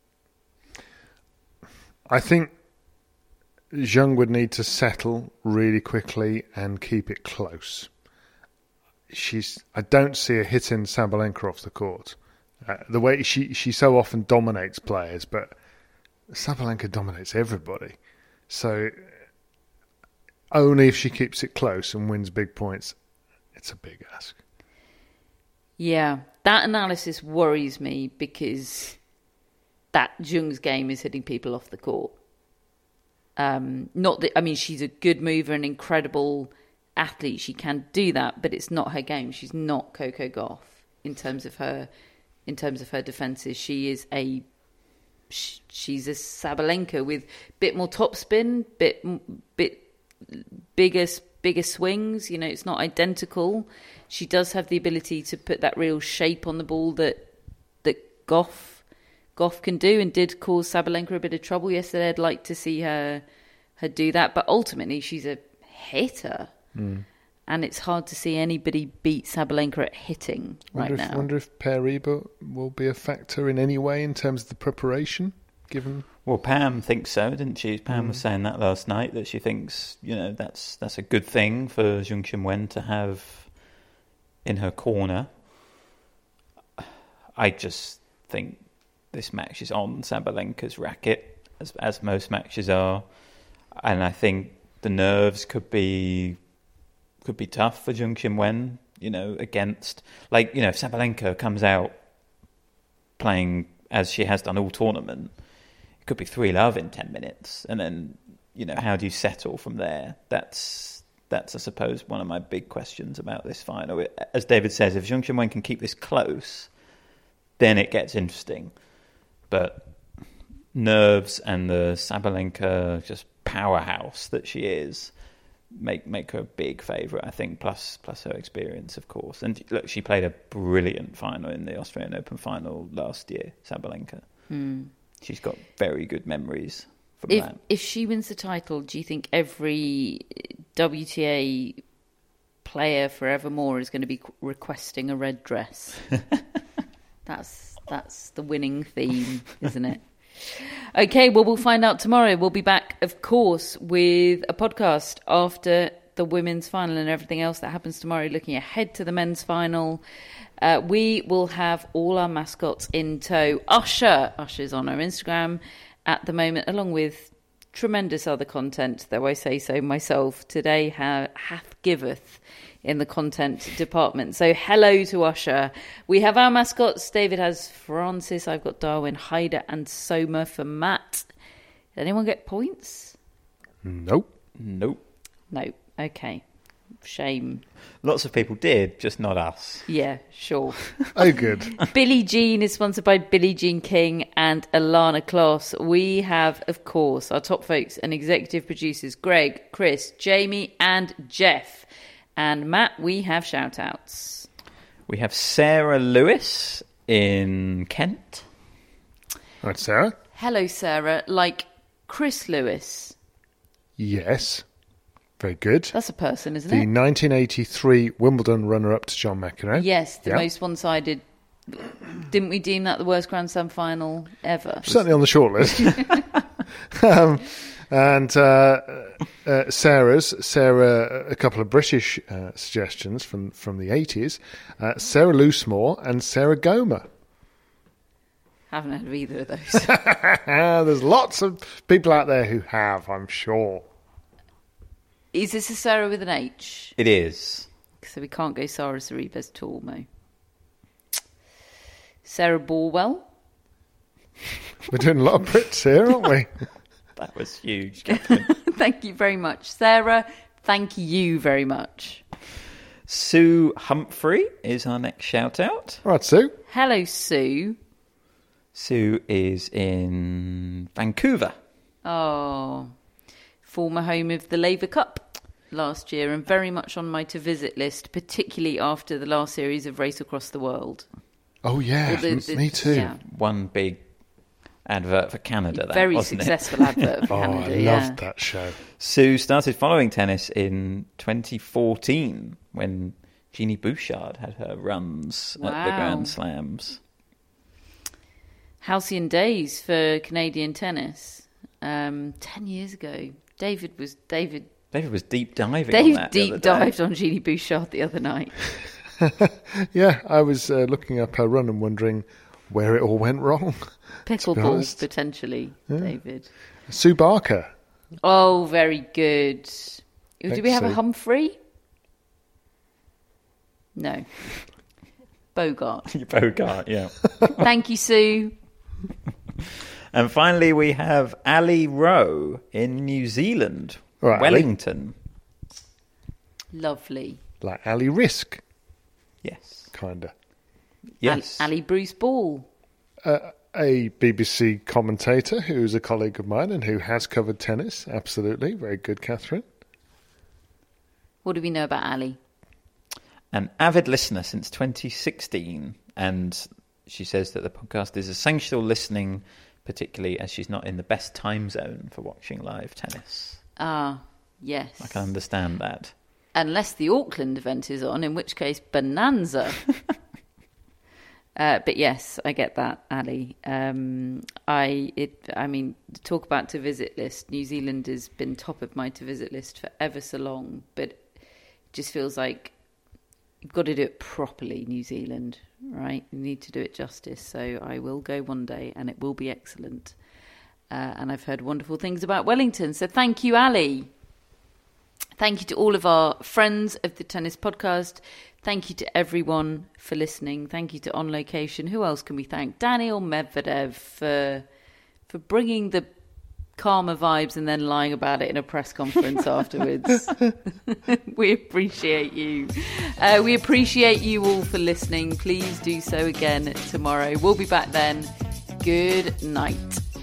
I think Zheng would need to settle really quickly and keep it close. She's. I don't see her hitting Sabalenka off the court. Uh, the way she, she so often dominates players, but Sabalenka dominates everybody. So only if she keeps it close and wins big points, it's a big ask. Yeah, that analysis worries me because that Zheng's game is hitting people off the court. Um, not that, I mean, she's a good mover, an incredible athlete. She can do that, but it's not her game. She's not Coco Gauff in terms of her, in terms of her defenses. She is a, she's a Sabalenka with a bit more topspin, bit, bit bigger, bigger swings. You know, it's not identical. She does have the ability to put that real shape on the ball that that Gauff. Gauff can do, and did cause Sabalenka a bit of trouble yesterday. I'd like to see her her do that, but ultimately she's a hitter, mm. and it's hard to see anybody beat Sabalenka at hitting wonder right if, now. Wonder if Paribas will be a factor in any way in terms of the preparation, given. Well, Pam thinks so, didn't she? Pam mm. was saying that last night, that she thinks, you know, that's that's a good thing for Zheng Qinwen to have in her corner. I just think this match is on Sabalenka's racket, as as most matches are, and I think the nerves could be could be tough for Zheng Qinwen. You know, against, like, you know, if Sabalenka comes out playing as she has done all tournament, it could be three love in ten minutes, and then, you know, how do you settle from there? That's that's I suppose one of my big questions about this final. As David says, if Zheng Qinwen can keep this close, then it gets interesting. But nerves and the Sabalenka just powerhouse that she is make make her a big favourite, I think, plus plus her experience, of course. And look, she played a brilliant final in the Australian Open final last year, Sabalenka. Mm. She's got very good memories from if, that. If she wins the title, do you think every W T A player forevermore is going to be requesting a red dress? That's... That's the winning theme, isn't it? Okay, well, we'll find out tomorrow. We'll be back, of course, with a podcast after the women's final and everything else that happens tomorrow, looking ahead to the men's final. Uh, we will have all our mascots in tow. Usher, Usher's on our Instagram at the moment, along with tremendous other content, though I say so myself. Today ha- hath giveth in the content department. So hello to Usher. We have our mascots. David has Francis. I've got Darwin, Haida and Soma for Matt. Did anyone get points? Nope. Nope. Nope. Okay. Shame. Lots of people did, just not us. Yeah, sure. Oh, good. Billie Jean is sponsored by Billie Jean King and Alana Kloss. We have, of course, our top folks and executive producers, Greg, Chris, Jamie and Jeff. And Matt, we have shout-outs. We have Sarah Lewis in Kent. Right, Sarah. Hello, Sarah. Like Chris Lewis. Yes. Very good. That's a person, isn't the it? The nineteen eighty-three Wimbledon runner-up to John McEnroe. Yes, the yep. most one-sided. Didn't we deem that the worst Grand Slam final ever? Certainly on the shortlist. um, and uh, uh, Sarah's, Sarah, a couple of British uh, suggestions from, from the eighties. Uh, Sarah Loosemore and Sarah Goma. Haven't heard of either of those. There's lots of people out there who have, I'm sure. Is this a Sarah with an H? It is. So we can't go Sarah Ceribes at all, Mo. Sarah Borwell. We're doing a lot of Brits here, aren't we? That was huge, Catherine. Thank you very much. Sarah, thank you very much. Sue Humphrey is our next shout-out. All right, Sue. Hello, Sue. Sue is in Vancouver. Oh, former home of the Laver Cup last year, and very much on my to-visit list, particularly after the last series of Race Across the World. Oh, yeah, the, the, me too. Yeah. One big advert for Canada, that, very wasn't successful it? advert for oh, Canada. I yeah. loved that show. Sue started following tennis in twenty fourteen when Jeannie Bouchard had her runs wow. at the Grand Slams. Halcyon days for Canadian tennis. Um, ten years ago, David was David. David was deep diving. David on that deep the dived on Jeannie Bouchard the other night. Yeah, I was uh, looking up her run and wondering where it all went wrong. Pickleball, potentially, yeah. David. Sue Barker. Oh, very good. Thanks, Do we have Sue. a Humphrey? No. Bogart. Bogart, yeah. Thank you, Sue. And finally, we have Ali Rowe in New Zealand, right, Wellington. Ali. Lovely. Like Ali Risk. Yes. Kind of. Yes. Ali, Ali Bruce Ball. Uh, a B B C commentator who's a colleague of mine and who has covered tennis. Absolutely. Very good, Catherine. What do we know about Ali? An avid listener since twenty sixteen. And she says that the podcast is essential listening, particularly as she's not in the best time zone for watching live tennis. Ah, yes. I can understand that. Unless the Auckland event is on, in which case, bonanza. uh, but yes, I get that, Ali. Um, I, it, I mean, talk about to visit list. New Zealand has been top of my to visit list for ever so long, but it just feels like you've got to do it properly, New Zealand, right? You need to do it justice. So I will go one day, and it will be excellent. Uh, and I've heard wonderful things about Wellington. So thank you, Ali. Thank you to all of our friends of the Tennis Podcast. Thank you to everyone for listening. Thank you to On Location. Who else can we thank? Daniil Medvedev for for bringing the calmer vibes and then lying about it in a press conference afterwards. We appreciate you. Uh, we appreciate you all for listening. Please do so again tomorrow. We'll be back then. Good night.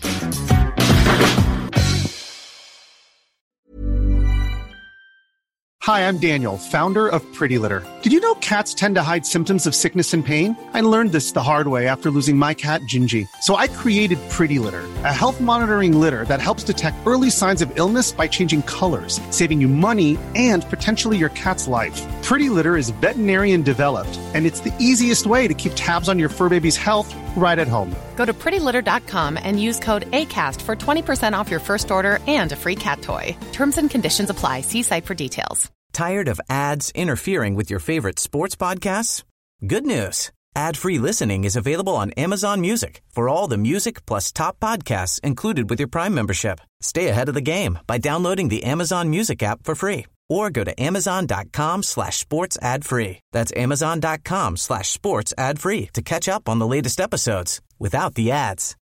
Hi, I'm Daniel, founder of Pretty Litter. Did you know cats tend to hide symptoms of sickness and pain? I learned this the hard way after losing my cat, Gingy. So I created Pretty Litter, a health monitoring litter that helps detect early signs of illness by changing colors, saving you money and potentially your cat's life. Pretty Litter is veterinarian developed, and it's the easiest way to keep tabs on your fur baby's health right at home. Go to pretty litter dot com and use code ACAST for twenty percent off your first order and a free cat toy. Terms and conditions apply. See site for details. Tired of ads interfering with your favorite sports podcasts? Good news. Ad-free listening is available on Amazon Music for all the music plus top podcasts included with your Prime membership. Stay ahead of the game by downloading the Amazon Music app for free or go to amazon.com slash sports ad free. That's amazon.com slash sports ad free to catch up on the latest episodes without the ads.